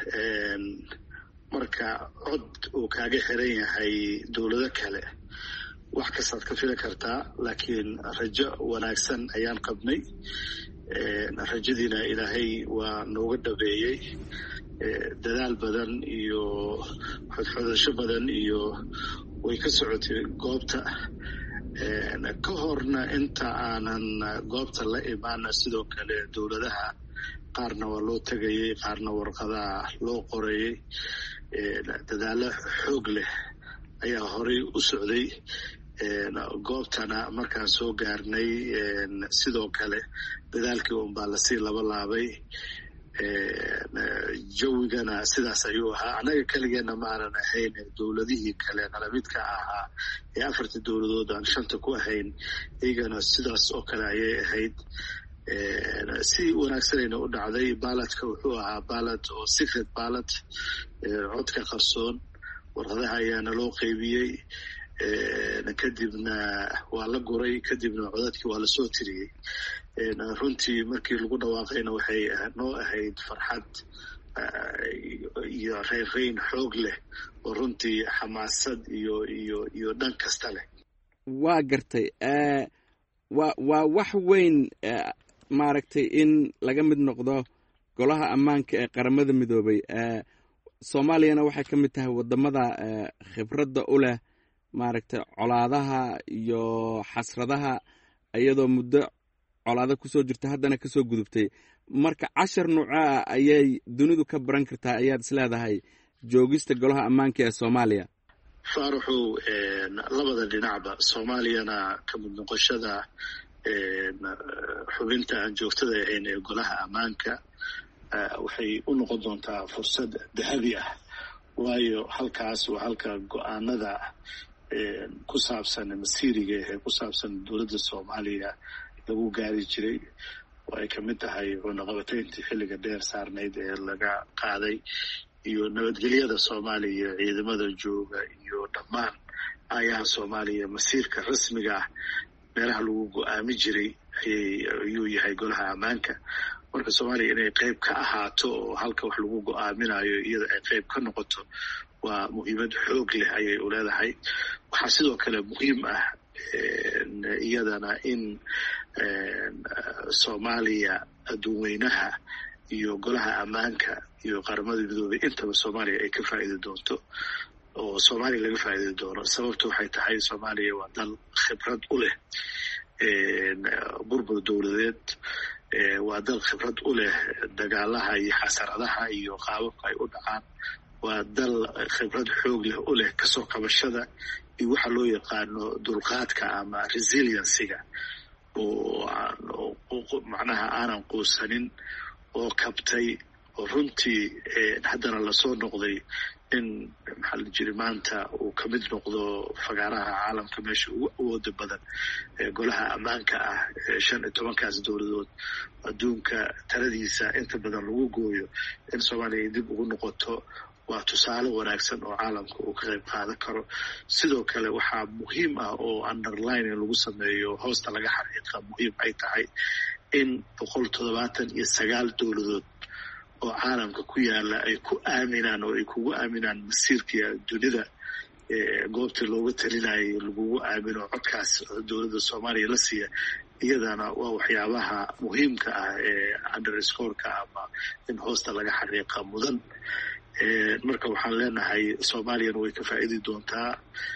marka cod uu kaaga xiran yahay dowlado kale wax kastaad ka fili kartaa laakiin rajo wanaagsan ayaan qabnay rajadiina ilaahay waa nooga dhabeeyey dadaal badan iyo xodxodasho badan iyo way ka socotay goobta ka horna inta aanan goobta la imaana sidoo kale dowladaha qaarna waa loo tegayey qaarna warqadaha loo qorayey dadaalo xoog leh ayaa horey u socday goobtana markaan soo gaarnay sidoo kale dadaalkii unbaa lasii labalaabay jawigana sidaas ayuu ahaa annaga keligeena maanan ahayn dowladihii kale nalamidka ahaa ee 4 dowladood aan 5 ku ahayn iyagana sidaas oo kale ayay ahayd si wanaagsanayna u dhacday baaladka wuxuu ahaa baalad oo secret baalad codka qarsoon warqadaha ayaana loo qaybiyey kadibna waa la guray kadibna codadkii waa lasoo tiriyey runtii markii lagu dhawaaqayna waxay noo ahayd farxad iyo reynreyn xoog leh oo runtii xamaasad iyo dhan kasta leh waa gartay waa wax weyn maaragtay in laga mid noqdo golaha ammaanka ee qaramada midoobay soomaaliyana waxay ka mid tahay wadamada khibradda u leh maaragtay colaadaha iyo xasradaha iyadoo muddo colaado kusoo jirta haddana kasoo gudubtay marka 10 nuuca ayay dunidu ka baran kartaa ayaad isleedahay joogista golaha ammaanka ee soomaaliya faaraxow labada dhinacba soomaaliyana ka mid noqoshada xubinta aan joogtada ahayn ee golaha ammaanka waxay u noqon doontaa fursad dahabi ah waayo halkaas waa halka go-aanada ku saabsan masiiriga ee ku saabsan dowladda soomaaliya lagu gaari jiray oo ay ka mid tahay cunaqabatayntii xilliga dheer saarnayd ee laga qaaday iyo nabadgelyada soomaaliya iyo ciidamada jooga iyo dhammaan ayaha soomaaliya masiirka rasmiga ah meelaha lagu go-aami jiray ayuu yahay golaha ammaanka marka soomaaliya inay qayb ka ahaato oo halka wax lagu go-aaminayo iyada ay qayb ka noqoto waa muhiimad xoog leh ayay u leedahay waxaa sidoo kale muhiim ah iyadana in soomaaliya adduunweynaha iyo golaha ammaanka iyo qaramada midoobay intaba soomaaliya ay ka faa'iidi doonto oo soomaaliya laga faa'iidi doono. sababtu waxay tahay soomaaliya waa dal khibrad u leh burbur dowladeed, waa dal khibrad u leh dagaalaha iyo xasaradaha iyo qaababka ay u dhacaan, waa dal khibrad xoog leh u leh kasoo kabashada iyo waxa loo yaqaano dulqaadka ama resiliencyga oo macnaha aanan quusanin oo kabtay oo runtii haddana lasoo noqday in maxaa la jiri maanta uu ka mid noqdo fagaaraha caalamka meesha ugu awooda badan golaha ammaanka ah 15kaas dowladood adduunka taladiisa inta badan lagu gooyo in soomaaliya ay dib ugu noqoto waa tusaale wanaagsan oo caalamka uu ka qayb qaadan karo. sidoo kale waxaa muhiim ah oo underlining lagu sameeyo hoosta laga xaqiiqa muhiim ay tahay in 179 dowladood oo caalamka ku yaala ay ku aaminaan oo ay kugu aaminaan masiirka dunida goobtii looga talinayay lagugu aamino codkaas dowladda soomaaliya la siiya iyadana waa waxyaabaha muhiimka ah ee underscoreka ama in hoosta laga xaqiiqa mudan. marka waxaan leenahay soomaaliyana way ka faa'iidi doontaa,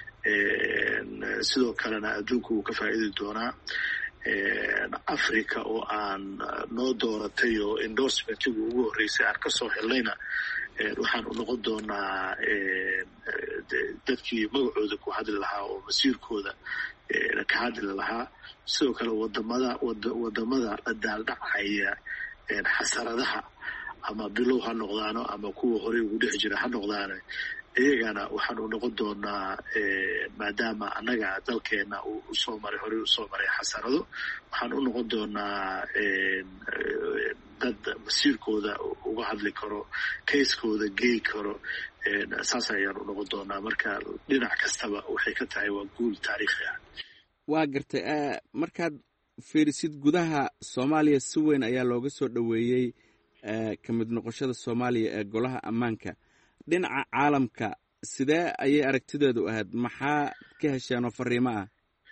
sidoo kalena adduunku wuu ka faa'iidi doonaa. africa oo aan noo dooratay oo endorsementigu ugu horreysay aan kasoo helnayna waxaan u noqon doonaa dadkii magacooda ku hadli lahaa oo masiirkooda ka hadli lahaa. sidoo kale wadamada la daaldhacaya xasaradaha ama bilow ha noqdaano ama kuwa horey ugu dhex jira ha noqdaane iyagana waxaan u noqon doonaa maadaama annaga dalkeena uu horey usoo maray xasarado, waxaan u noqon doonaa dad masiirkooda uga hadli karo, kayskooda geey karo. saas ayaan u noqon doonaa. marka dhinac kastaba waxay ka tahay waa guul taariikhi ah. waa gartay markaad fiirisid gudaha soomaaliya si weyn ayaa looga soo dhoweeyey ka mid noqoshada soomaaliya ee golaha ammaanka. dhinaca caalamka sidee ayay aragtideedu ahayd? maxaa ka hesheen oo fariimo ah?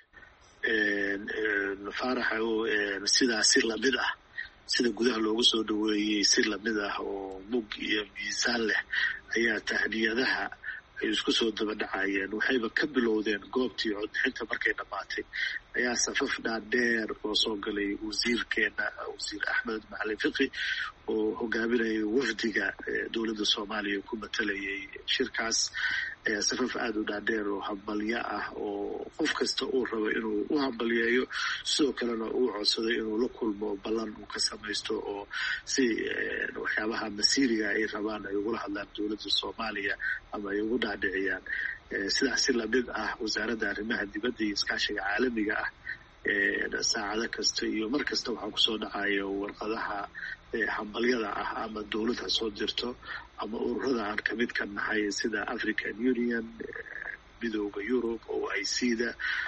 faaraxow sidaa si lamid ah sida gudaha loogu soo dhoweeyey si lamid ah oo mug iyo miisaan leh ayaa tahniyadaha ay isku soo daba dhacayeen. waxayba ka bilowdeen goobtii codbixinta markay dhammaatay ayaa safaf dhaadheer oo soo galay wasiirkeena wasiir axmed macalin fiqi oo hogaaminayay wafdiga dowladda soomaaliya ku matalayay shirkaas. safaf aada u dhaadheer oo hambalyo ah oo qof kasta uu rabo inuu u hambalyeeyo, sidoo kalena uu codsaday inuu la kulmo ballan uu ka samaysto oo si waxyaabaha masiiriga ay rabaan ay ugula hadlaan dowladda soomaaliya ama ay ugu dhaadhiciyaan. sidaas si lamid ah wasaaradda arrimaha dibadda iyo iskaashiga caalamiga ah saacado kasta iyo mar kasta waxaa kusoo dhacayo warqadaha hambalyada ah ama dowlad ha soo dirto ama ururada aan kamid ka nahay sida African Union, midooda Yurub, OIC-da,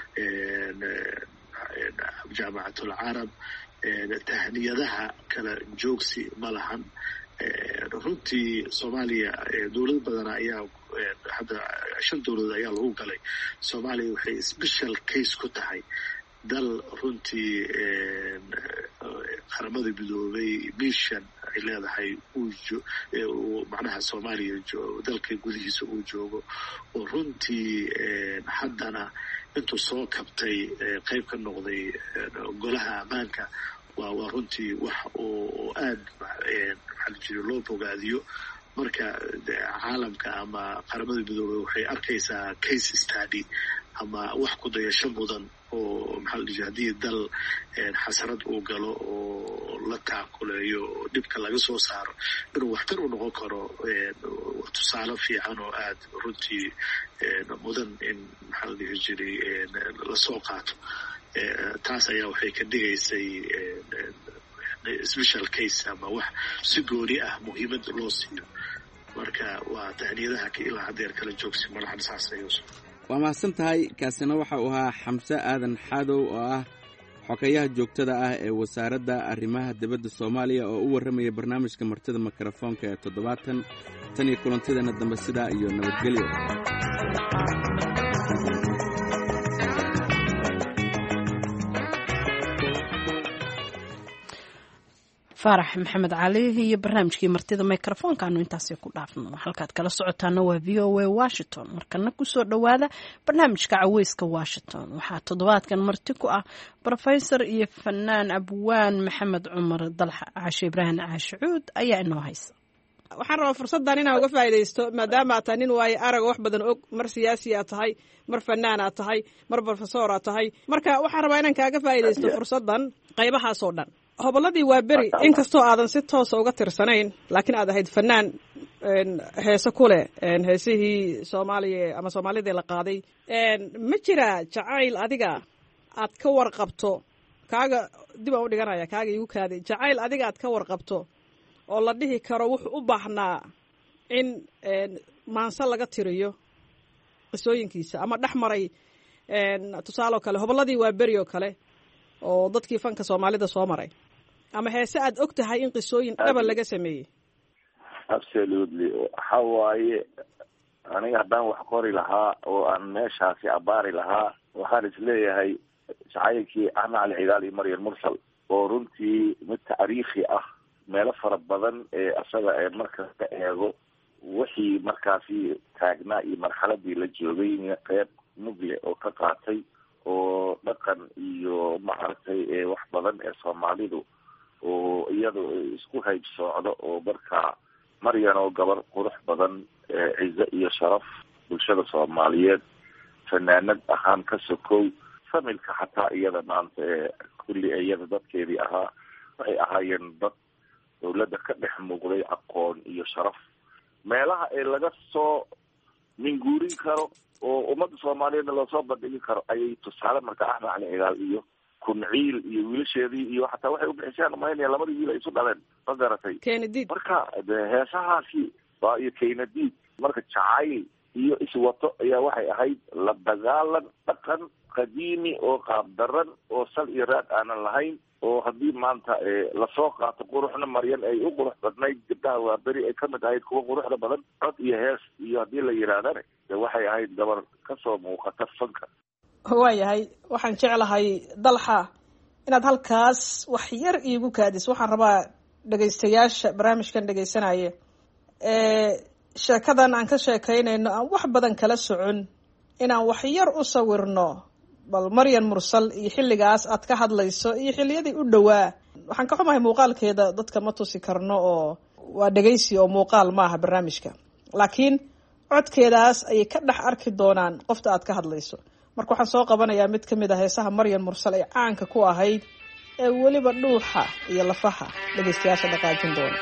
jaamacatul carab. tahniyadaha kala joogsi ma lahan. runtii soomaaliya dowlad badan ayaa hadda 5 dowladood ayaa lagu galay. soomaaliya waxay special case ku tahay dal runtii qaramada midoobay mission ay leedahay macnaha soomaaliya dalka gudihiisa uu joogo oo runtii haddana intuu soo kabtay qayb ka noqday golaha ammaanka. waa runtii wax oo aad maxaa la jiri loo bogaadiyo. marka caalamka ama qaramada midoobay waxay arkaysaa case study ama wax ku dayasho mudan oo maxaa la jiri haddii dal xasarad uu galo oo la taakuleeyo oo dhibka laga soo saaro inuu waxtar u noqon karo tusaale fiican oo aad runtii mudan in maxaa la dhihi jiray lasoo qaato. taas ayaa waxay ka dhigaysay special case ama wax si gooni ah muhiimad loo siiyo. marka waa tahniyadaha ilaa haddeer kala joogsi malahan saas ayuu. waa mahadsan tahay. kaasina waxa uu ahaa xamse aadan xaadow oo ah xogayaha joogtada ah ee wasaaradda arrimaha dibadda soomaaliya oo u warramaya barnaamijka martida mikrofoonka ee 70. tan iyo kulantideena dambe sidaa iyo nabadgelyo. faarax maxamed cali iyo barnaamijkii martida microfonka aanu intaasi ku dhaafno halkaad kala socotaana waa VOA Washington markana kusoo dhawaada barnaamijka caweyska Washington waxaa toddobaadkan marti ku ah professor iyo fanaan abwaan maxamed cumar dalxa Caashe Ibrahim Caashuud ayaa inoo haysa waxaan rabaa fursaddan inaan uga faa'iidaysto maadaama aad tahay nin waaye arag wax badan og mar siyaasi aad tahay mar fanaan aad tahay mar professor aad tahay marka waxaan rabaa inaan kaaga faa'iidaysto fursaddan qaybahaas oo dhan hobolladii waa beri inkastoo aadan si toosa uga tirsanayn laakiin aad ahayd fanaan heese ku leh heesihii soomaaliya ama soomaalidii la qaaday ma jira jacayl adiga aad ka warqabto kaaga dib aan u dhiganaya kaaga igu kaaday jacayl adiga aad ka warqabto oo la dhihi karo wuxuu u baahnaa in maanse laga tiriyo qisooyinkiisa ama dhex maray tusaale oo kale hobolladii waa beri oo kale oo dadkii fanka soomaalida soo maray ama heese aad og tahay in qisooyin dhaba laga sameeyey absolutely waxa waaye aniga haddaan wax qori lahaa oo aan meeshaasi abaari lahaa waxaan isleeyahay jacaylkii axmed cali cigaal iyo maryam mursal oo runtii mid taariikhi ah meelo fara badan ee asaga ee markas ka eego wixii markaasi taagnaa iyo marxaladii la joogay qeyb mugle oo ka qaatay oo dhaqan iyo maaragtay wax badan ee soomaalidu oo iyada isku hayb socdo oo markaa maryan oo gabar qurux badan cize iyo sharaf bulshada soomaaliyeed fanaanad ahaan ka sokow familka xataa iyada maanta kulli iyada dadkeedii ahaa waxay ahaayeen dad dawladda ka dhex muuqday aqoon iyo sharaf meelaha ee laga soo minguurin karo oo ummadda soomaaliyeedna loosoo bandhigi karo ayay tusaale marka axmed cali cigaal iyo kunciil iyo wiilasheedii iyo xataa waxay ubixiseen umaynaya labadii wiil ay isu dhaleen ma garatay kenadiid marka heesahaasi waa iyo kenadiid marka jacayl iyo iswato ayaa waxay ahayd la dagaalan dhaqan qadiimi oo qaab daran oo sal iyo raad aanan lahayn oo haddii maanta lasoo qaato quruxna maryan ay u qurux badnayd gabdhaha waa beri ay kamid ahayd kuwa quruxda badan cod iyo hees iyo haddii la yidhaahdane de waxay ahayd gabar kasoo muuqata fanka waayahay waxaan jeclahay dalxa inaad halkaas wax yar iigu kaadis waxaan rabaa dhegaystayaasha barnaamijkan dhegaysanaya sheekadan aan ka sheekaynayno aan wax badan kala socon inaan wax yar u sawirno bal maryan mursal iyo xilligaas aad ka hadlayso iyo xilliyadii u dhowaa waxaan ka xumahay muuqaalkeeda dadka ma tusi karno oo waa dhegaysi oo muuqaal maaha barnaamijka laakiin codkeedaas ayay ka dhex arki doonaan qofta aad ka hadlayso marka waxaan soo qabanayaa mid ka mid ah heesaha maryan mursal ee caanka ku ahayd ee weliba dhuuxa iyo lafaha dhegaystayaasha dhaqaajin doona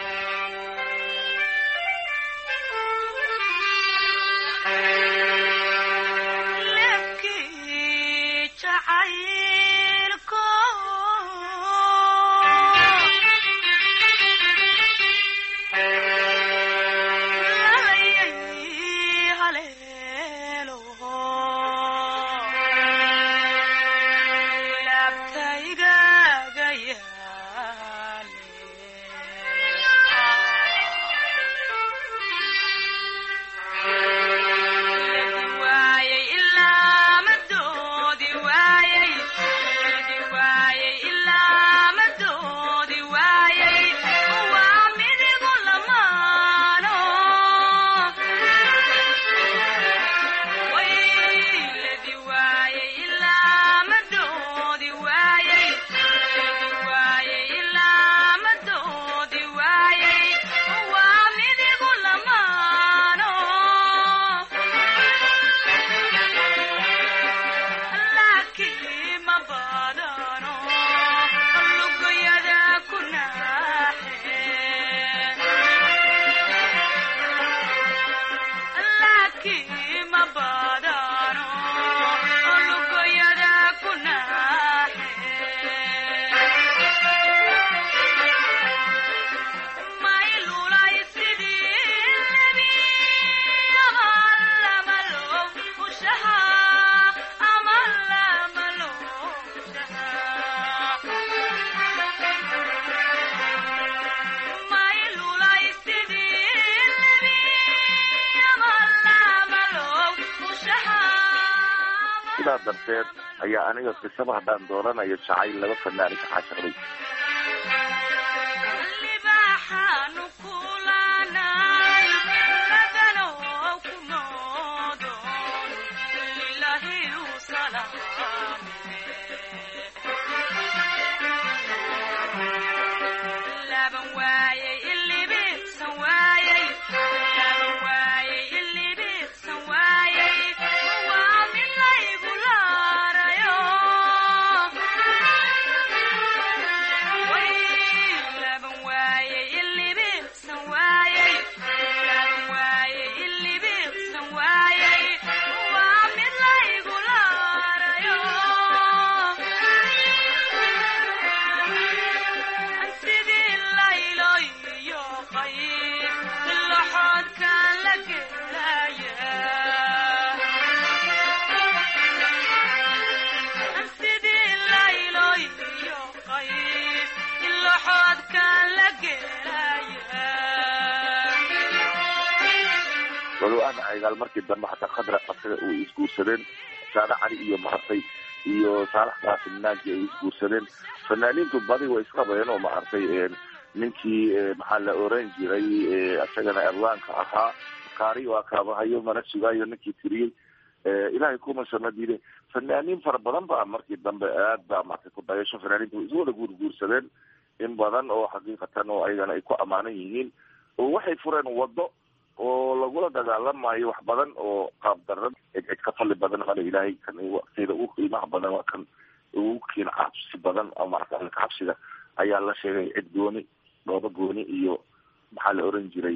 sidaa darteed ayaa aniga qisaba haddaan dooranayo jacayl laba fanaan ka caashaqday cigaal markii dambe xataa khadra asaga uu isguursadeen saada cali iyo maartay iyo saalax qaasim naaji ay isguursadeen fanaaniintu badi way isqabayeen oo maartay ninkii maxaa la oran jiray asagana abwaanka ahaa qaari waa kaabahayo mana sugaayo ninkii tiriyey ilaahay kuma sanadile fanaaniin fara badan baa markii dambe aad baa maartay ku dayasho fanaaniintu way iswada guurguursadeen in badan oo xaqiiqatan oo ayagana ay ku amaanan yihiin oo waxay fureen wado oo lagula dagaalamayo wax badan oo qaab daran cid ka fali badan mala ilaahay kan waqtiga ugu qiimaha badan waa kan ugu kiin cabsi badan oo maartay cabsida ayaa la sheegay cid gooni doodo gooni iyo maxaa la oran jiray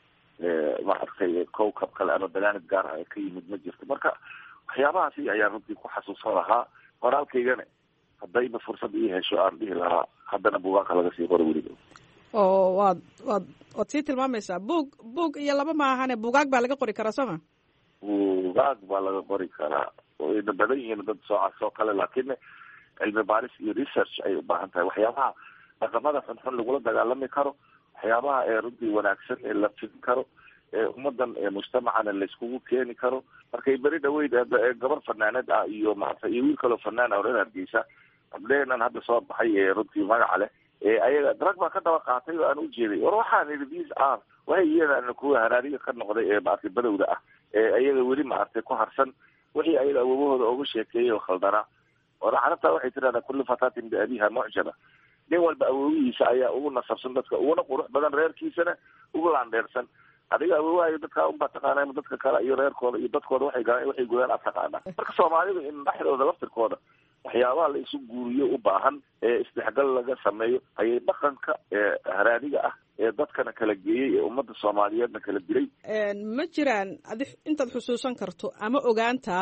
maartay kowkab kale ama dagaanad gaar ah ka yimid ma jirto marka waxyaabahaasi ayaa runtii ku xasuusan lahaa qoraalkaygana haddayba fursad ii hesho aan dhihi lahaa haddana buugaanka laga sii qoro weliba oo waad sii tilmaamaysaa buug iyo laba maahane buugaag baa laga qori karaa sooma buugaag baa laga qori karaa wayna badan yihiin dad soo kale laakiin cilmi baaris iyo research ay u baahan tahay waxyaabaha dhaqamada xunxun lagula dagaalami karo waxyaabaha runtii wanaagsan ee la fidin karo ummadan mujtamacana laiskugu keeni karo markay beri dhaweyd gabar fanaanad ah iyo maartay iyo wiil kaloo fanaan ah reer Hargeysa abdeenan hadda soo baxay runtii magaca leh ayaga drag baa ka daba qaatay oo aan u jeeday war waxaan idhi these are way iyadana kuwa haraariga ka noqday maartay badowda ah ayaga weli maartay ku harsan wixii ayaga awowahooda ugu sheekeeyay oo khaldana wara carabta waxay tiraahdaa kullu fatatin bi abiha mu'jaba nin walba awowihiisa ayaa ugu nasabsan dadka uguna qurux badan reerkiisana ugu laandheersan adiga awowaayo dadka unbaa taqaanaa dadka kale iyo reerkooda iyo dadkooda waxay gudaan af taqaanaa marka soomaalidu in dhexdooda laftirkooda waxyaabaha la isu guuriyo u baahan isdhexgal laga sameeyo ayay dhaqanka haraadiga ah ee dadkana kala geeyey ee ummadda soomaaliyeedna kala dilay ma jiraan adi intaad xusuusan karto ama ogaantaa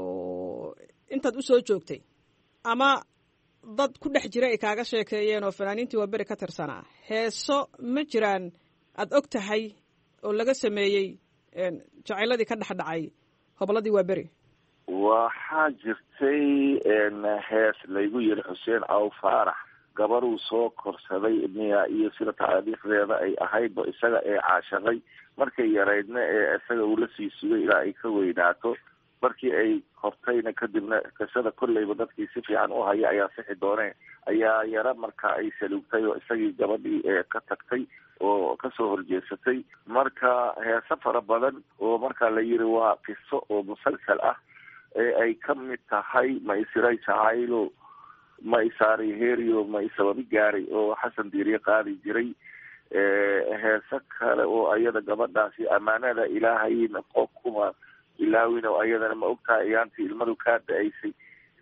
oo intaad usoo joogtay ama dad ku dhex jira ay kaaga sheekeeyeen oo fanaaniintii waa beri ka tirsanaa heeso ma jiraan aada og tahay oo laga sameeyey jacayladii ka dhex dhacay hobladii waa beri waxaa jirtay hees laygu yiri xuseen aw faarax gabaruu soo korsaday miya iyo sida taariikhdeeda ay ahaydba isaga ee caashaqay markay yaraydna isaga uu la sii sugay ilaa ay ka weynaato markii ay hortayna kadibna qisada kolleyba dadkii si fiican u haya ayaa sixi dooneen ayaa yara marka ay saluugtay oo isagii gabadhii ka tagtay oo kasoo horjeesatay marka heese fara badan oo marka la yiri waa qiso oo musalsal ah ay ka mid tahay ma isiray jacaylo ma isaaray heriyo ma isababi gaaray oo xasan diiriye qaadi jiray heese kale oo ayada gabadhaasi amaanada ilaahayna qof kuma ilaawin oo ayadana ma ogtahay ayaantii ilmadu kaa da-aysay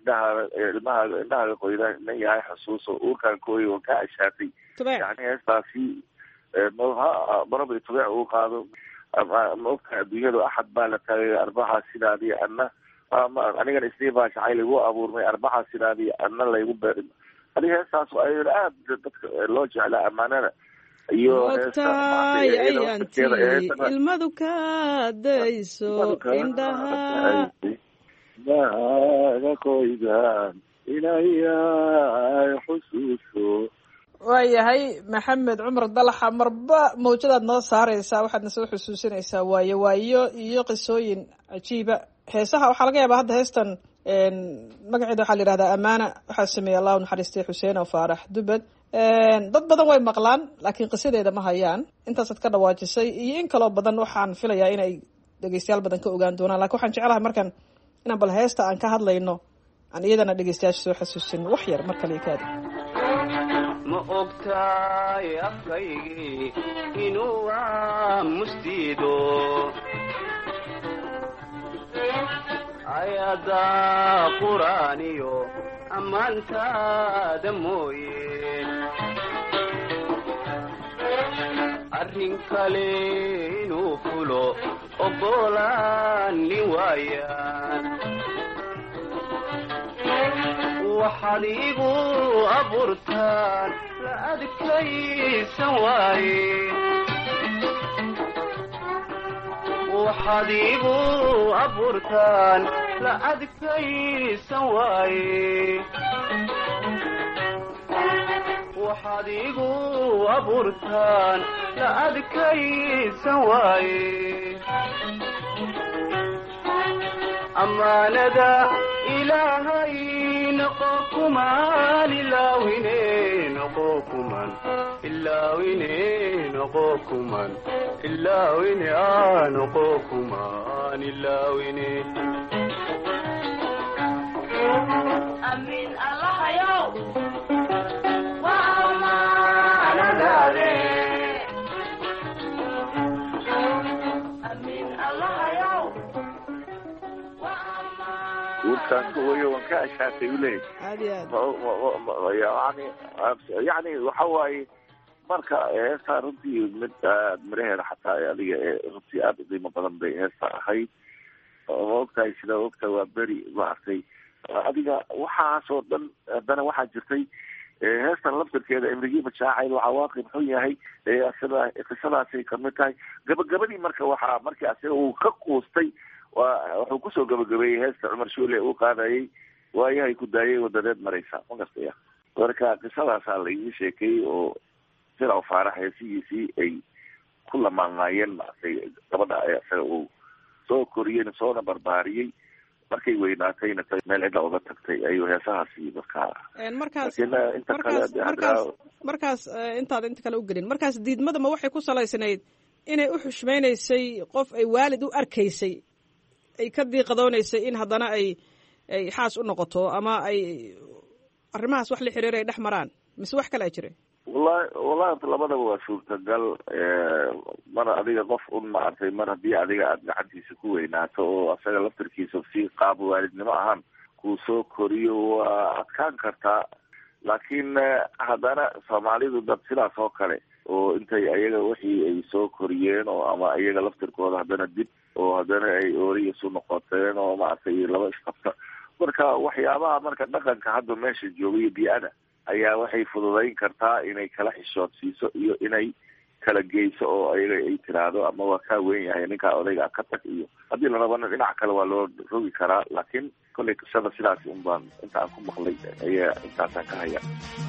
indhahaaga qoydan yahay xusuus oo uurkaan kooy oo kaa ashaatay yani heestaasi maraba tubeec uu qaado ma ogtahay adduunyadu axad baa la taagay arbaxa sidaadii ana anigana isniibaa jacayl igu abuurmay arbaxa sidaadii ana laygu beerin adi heestaas ayada aad dadka loo jeclaa amaanada iyo ogtaay ayaantii ilmadu ka dayso indhaha qoydan inay xusuuso waayahay maxamed cumar dalaxa marba mawjadaad noo saaraysaa waxaadna soo xusuusinaysaa waayo iyo qisooyin cajiiba heesaha waxaa laga yaabaa hadda heestan magaceeda waxaa la yihahdaa amaana waxaa sameeyey allahu naxariistay xuseen oo faarax dubad dad badan way maqlaan laakiin qisadeeda ma hayaan intaasaad ka dhawaajisay iyo in kaloo badan waxaan filayaa inay dhegeystayaal badan ka ogaan doonaan lakin waxaan jeclahay markan inaan bal heesta aan ka hadlayno aan iyadana dhegeystayaasha soo xasuusin wax yar mar kale kaadi ma ogtaay afkaygii inuu mustiido ayada quraaniyo ammaantaada mooye arrin kale inuu fulo oggolaani waayaan waxaad igu abuurtaan la adkaysan waaye waxaad igu abuurtaan la adkaysan waaye waxaad igu abuurtaan la adkaysan waaye ammaanada ilaahay noqo kumaan ilaawine noqo kumaan ilaawine noqo kumaan ilaawine noqo kumaan ilaawine amin allahayow waa ammaanadaade amin allahayow وكان وكان شاطئ وليه يعني وحواي marka heesta runtii mid miraheeda xataa adiga runtii aada u qiimo badan bay heesta ahayd ogtahay sida ogta waa beri maartay adiga waxaasoo dhan haddana waxaa jirtay heestan laftirkeeda imrigiiba jaacayl waxaa waaqib xun yahay sida qisadaasay kamid tahay gabagabadii marka waxaa markii asiga uu ka quustay wuxuu kusoo gabagabeeyey heesta cumar shuule uu qaadayay waayahay ku daayay wadadeed maraysa ma gartaya marka qisadaasaa la ii sheekeeyey oo sida faarax heesihiisii ay ku lamaanaayeen maartay gabadha isaga uu soo koriyeen soona barbaariyey markay weynaatayna meel cidla uga tagtay ayuu heesahaasi markaas intaad inta kale u gelin markaas diidmada ma waxay ku salaysnayd inay u xushmaynaysay qof ay waalid u arkaysay ay ka diiqadoonaysay in haddana ay xaas u noqoto ama ay arrimahaas wax la xiriira ay dhex maraan mise wax kale ay jireen wallahi labadaba waa suurtagal mar adiga qof un maartay mar haddii adiga aada gacantiisa ku weynaato oo asaga laftirkiisa si qaab waalidnimo ahaan kuu soo koriyo waa adkaan kartaa laakiin haddana soomaalidu dad sidaas oo kale oo intay ayaga wixii ay soo koriyeen oo ama iyaga laftirkooda haddana dib oo haddana ay oori isu noqoteen oo maaragtay laba isqabta marka waxyaabaha marka dhaqanka hadda meesha joogaiyo bi-ada ayaa waxay fududayn kartaa inay kala xishoodsiiso iyo inay kala geyso oo ayaga ay tiraahdo ama waa kaa weyn yahay ninkaa odayga ka tag iyo haddii la rabana dhinac kale waa loo rogi karaa laakiin kollay qisada sidaas un baan inta aan ku maqlay ayaa intaasaan ka haya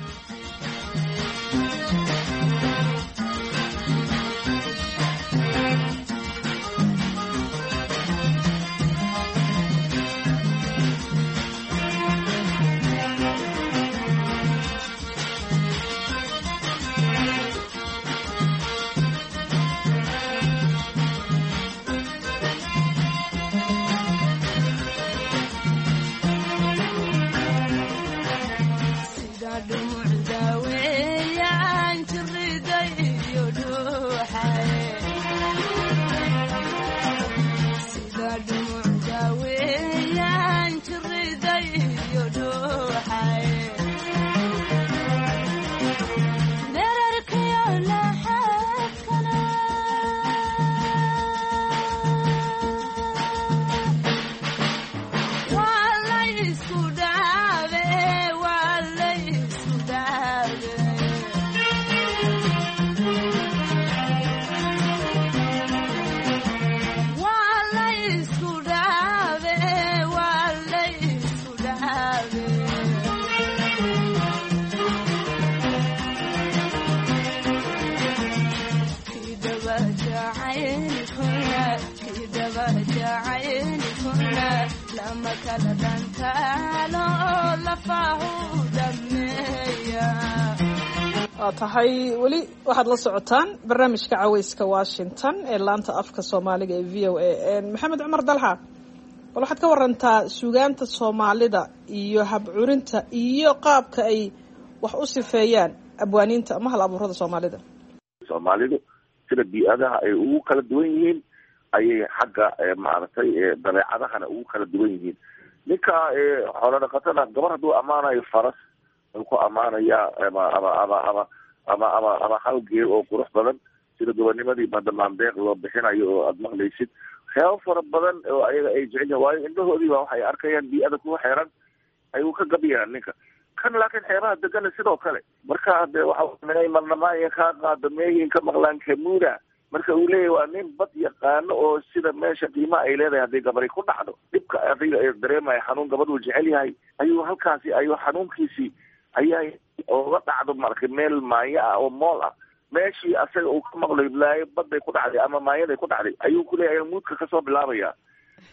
waa tahay weli waxaad la socotaan barnaamijka caweyska washington ee laanta afka soomaaliga ee v o a maxamed cumar dalxa bal waxaad ka warantaa suugaanta soomaalida iyo habcurinta iyo qaabka ay wax u sifeeyaan abwaaniinta ama hal abuurada soomaalida soomaalidu sida bi-adaha ay ugu kala duwan yihiin ayay xagga maaragtay dabeecadahana ugu kala duwan yihiin ninka xoolo dhaqatada gabar hadduu ammaanayo faras wuxuu ku ammaanayaa ama hal geel oo qurux badan sida gobonimadii badamaandeeq loo bixinayo oo aada maqlaysid waxyaaba fara badan oo ayaga ay jecel yahin waayo indhahoodiiba waxay arkayaan bi-ada kuwa xeeran ayuu ka gabayaan ninka kan laakiin xeebaha degana sidoo kale marka de waxa marnamaaya kaa qaado meehin ka maqlaan kamuuna marka uu leeyahy waa nin bad yaqaano oo sida meesha qiimaha ay leedahay hadday gabari ku dhacdo dhibka adiga dareemaya xanuun gabadhuu jecel yahay ayuu halkaasi ayuu xanuunkiisii ayaa oga dhacdo marka meel maayo ah oo mool ah meeshii asaga uu ka maqlay laayo badbay ku dhacday ama maayaday ku dhacday ayuu kuleeyahay muudka kasoo bilaabaya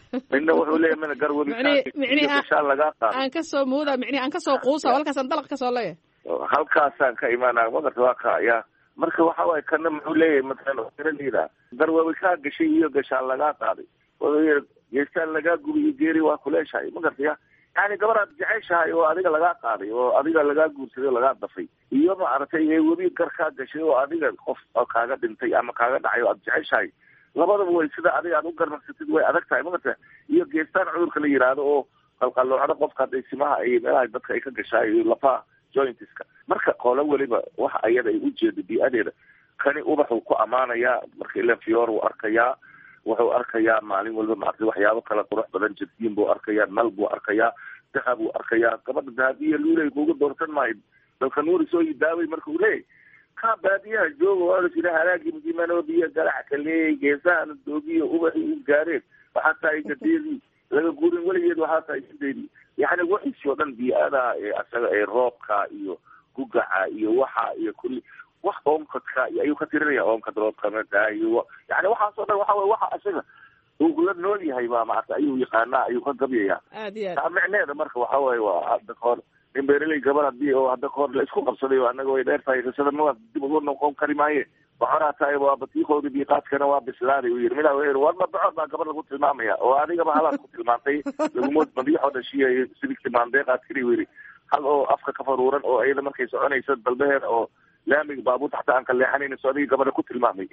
midna wuxuu leeyahay mina garwabi gashaan lagaa qaado aan kasoo muuda micnihi aan kasoo quusa halkaasaan dalaq kasoo leeyahay halkaasaan ka imaanaya magarta waa kaya marka waxa waaye kana muxuu leeyahay matalan eralida garwabi kaa gashay iyo gashaan lagaa qaaday wuxuu yiri geestaan lagaa gubiyo geeri waa kuleeshahay magartaya yani gabaraad jeceshahay oo adiga lagaa qaaday oo adiga lagaa guursaday oo lagaa dafay iyo ma aragtay webi garkaa gashay oo adiga qof kaaga dhintay ama kaaga dhacay oo aad jeceshahay labadaba way sida adiga aad u garmarsatid way adag tahay magarta iyo geestaan cudurka la yiraahdo oo qalqaloocda qofka hadday simaha iyo meelaha dadka ay ka gashaay iyo lafaha jointiska marka qolo weliba waxa ayada ay ujeedo bii'adeeda kani ubaxuu ku ammaanayaa marka ilan fiyoor uu arkayaa wuxuu arkayaa maalin walba maartay waxyaabo kala qurux badan jirtiin buu arkayaa nal buu arkayaa dahab buu arkayaa gabadha dahabiya luulay kuuga doortan maayo dalka nuuri soo yidaaway marka uu leeyahy kaa baadiyaha jooga waa sida halaagii mudimanoobiya galaca kaleey geesahana doogiyo ubaxii u gaareen waxaa tahay gadeedii laga guurin weligeed waxaa tahay sideedii yani wixiisi oo dhan bii'ada asaga ee roobka iyo gugaca iyo waxa iyo kulli wax oomkadka ayuu ka tirinaya oomkad roobkamada iyo yani waxaas oo dhan waxa wey waxa asaga uu la nool yahay baa maarata ayuu yaqaanaa ayuu ka gabyaya taa micneeda marka waxa weye waa hadda kahor nin beeraley gabar hadii oo hadda kahor la isku qabsaday oo anaga way dheer tahay qisada ma dib ugu noqon kari maaye bocoraa tahay waa batiiqoodi biiqaadkana waa bislaaday uu yiri midaa wer war ma bocor baa gabar lagu tilmaamaya oo adigaba halaad ku tilmaantay lagumood madiixoo dhashiya sidigti maandeeqaad kiri weri hal oo afka ka faruuran oo iyada markay soconaysa dalbeheeda oo laamiga baabuurta xataa aan ka leexanayna so adiga gabadha ku tilmaamay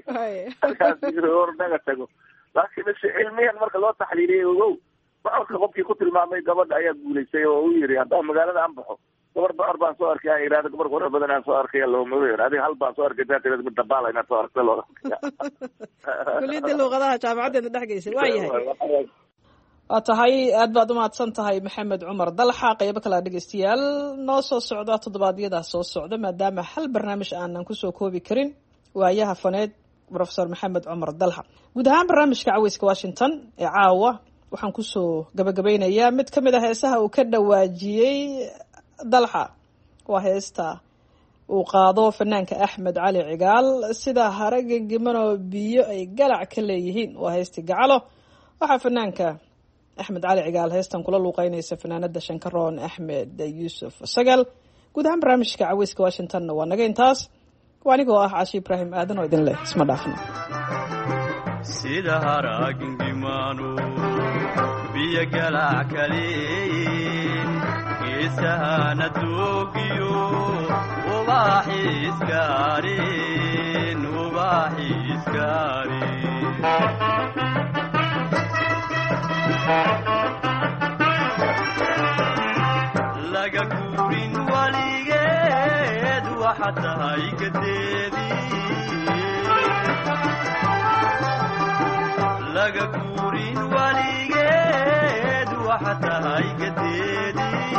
or naga tago laakiin mise cilmiyan marka loo taxliiliyay ogow bocorka qofkii ku tilmaamay gabadha ayaa guulaystay oo u yiri haddaan magaalada aan baxo gabar bocor baan soo arkay aan idhahdo gabar qurux badan aan soo arkaya looma weer adiga hal baan soo arkay daa mid dabaala inaad soo arkta loo kuliyadda luuqadaha jaamacadeeda dhex geysay waa yahay waa tahay aad baad umahadsan tahay maxamed cumar dalxa qaybo kala dhegeystayaal noo soo socda toddobaadyadaas soo socda maadaama hal barnaamij aanan kusoo koobi karin waayaha faneed profesor maxamed cumar dalxa guud ahaan barnaamijka caweyska washington ee caawa waxaan kusoo gabagabeynayaa mid ka mid a heesaha uu ka dhawaajiyey dalxa waa heesta uu qaado fanaanka axmed cali cigaal sida haraga gimanoo biyo ay galac ka leeyihiin waa heestii gacalo waxaa fanaanka axmed cali cigaal heestan kula luuqeynaysa fanaanada shankaroon axmed yuusuf sagal guud ahaan barnaamijka caweyska washingtonna waa naga intaas waa anigoo ah caashi ibraahim aadan oo idin leh isma dhaafno sida haragingimano biyo galac kaleeyin geesahana doogiyo ubaaxiiskaarin laga guurin waligeed waxa tahay gadeedii laga guurin waligeed waxa tahay gadeedii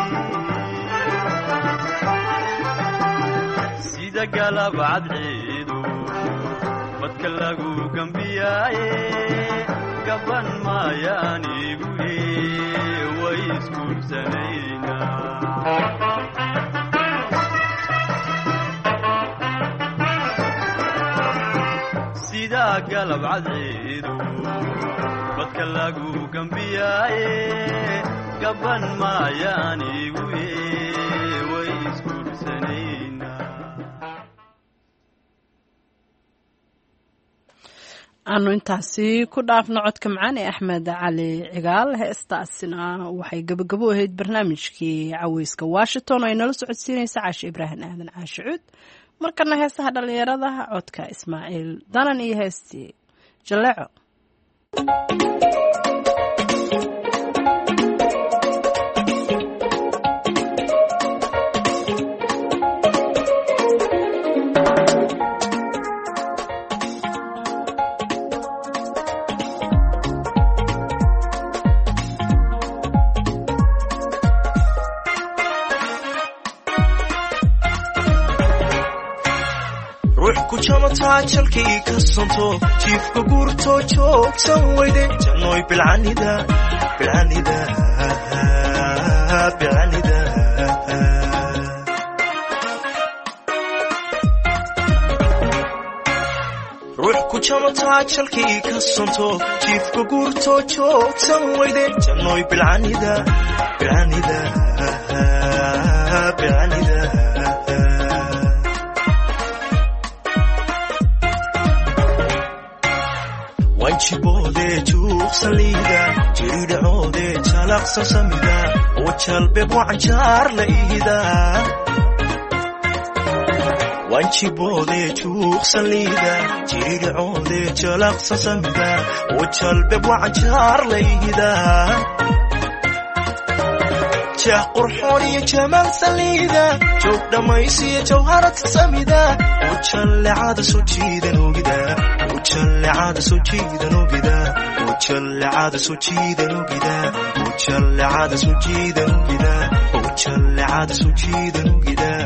sida galab cadceedu badka lagu gambiyaaye gaban maayaanigu way isguursanaynaa sida galab cadceedu badka lagu gambiyaaye gaban maayaanigu way isguursanaynaa aanu intaasi ku dhaafno codka macaan ee axmed cali cigaal heestaasina waxay gabagabo ahayd barnaamijkii caweyska washington oo ay nala socodsiinaysa caashe ibraahim aadan caashe cuud markana heesaha dhallinyarada codka ismaaciil danan iyo heestii jaleeco jalkii ka sonto jiifka guurtoo joogsan weyde jannoy bilcanida ruux ku jamataa jalkii ka santo jiifka guurtoo joogsan weyde jannoy bilcanida bilcanida bilcanida wanjiboode juuqsaliida jiridhacoode jalaqsan samida oo jalbeeb wacanjaar la iida wanjiboode juuqsaliida jiridhacoode jalaqsan samida oo jalbeeb wacanjaar la iida jah qurxoon iyo jamaal saliida joog dhammaysiya jawharad samida oo jallecada soo jiidan ogida وجلعاد سجيدا وبدا وجلعاد سجيدا وبدا وجلعاد سجيدا وبدا وجلعاد سجيدا وبدا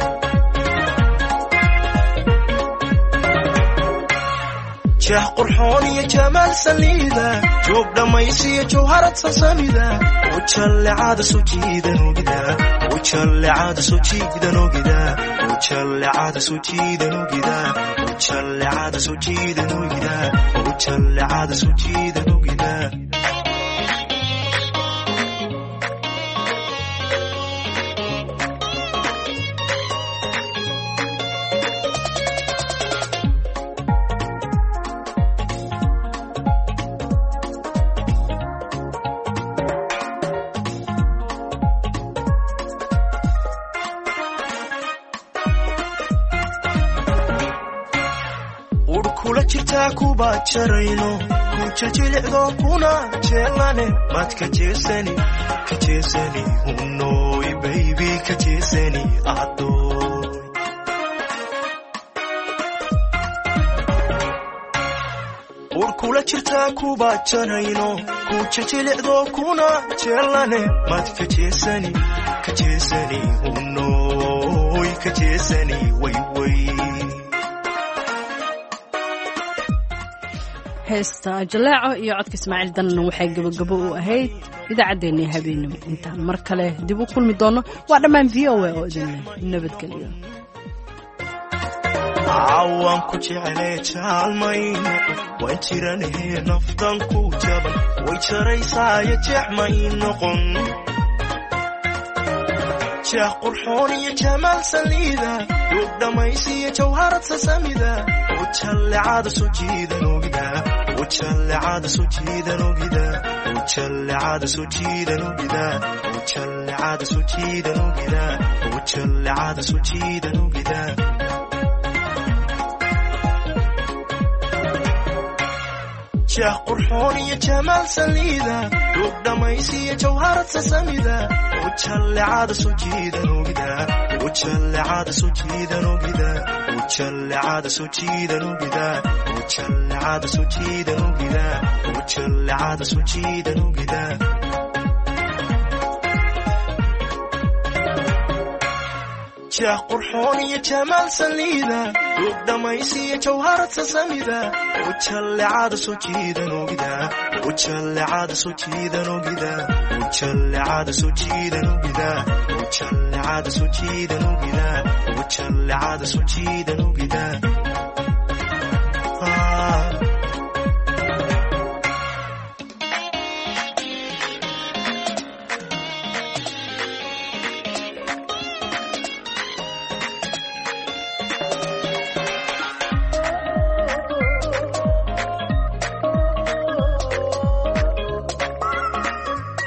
جاه قرحون يا جمال سليدا جوب دميسي جوهرة سميدا وجلعاد سجيدا وبدا وجلعاد سجيدا وبدا وجلعاد سجيدا وبدا وجلعاد سجيدا وبدا وجلعاد سجيدا وبدا kula jirtaa kuba jarayno ku jiljilicdo kuna jeelane mad ka jeesani unoy baby ka jeesani adoy kula jirtaa kuba jarayno ku jiljilicdo kuna jeelane mad ka jeesani unoy ka jeesani way heesta jaleeco iyo codka Ismaaciil Danna waxay gabagabo u ahayd idaacadeena habeenimo intaan mar kale dib u kulmi doono waa dhamaan VOA oo idin nabadgeliyo awan ku jeclay jaalmayn waan jiranahay naftan ku jaban way jaraysaa jeexmayn noqon jah qurxoon iyo jamaal saliida duub dhammaysiya jawharad samida وجلعاد سجيدا وبدا وجلعاد سجيدا وبدا وجلعاد سجيدا وبدا وجلعاد سجيدا وبدا وجلعاد سجيدا وبدا jah qurxoon iyo jamaal saliida duub dhammaysiya jawharad samida وجلعاد سجيدا وبدا وجلعاد سجيدا وبدا وجلعاد سجيدا وبدا وجلعاد سجيدا وبدا وجلعاد سجيدا وبدا jah qurxoon iyo jamaal saliida duub dhammaysiya jawharad samida وجلعاد سجيدا وبدا وجلعاد سجيدا وبدا وجلعاد سجيدا وبدا وجلعاد سجيدا وبدا وجلعاد سجيدا وبدا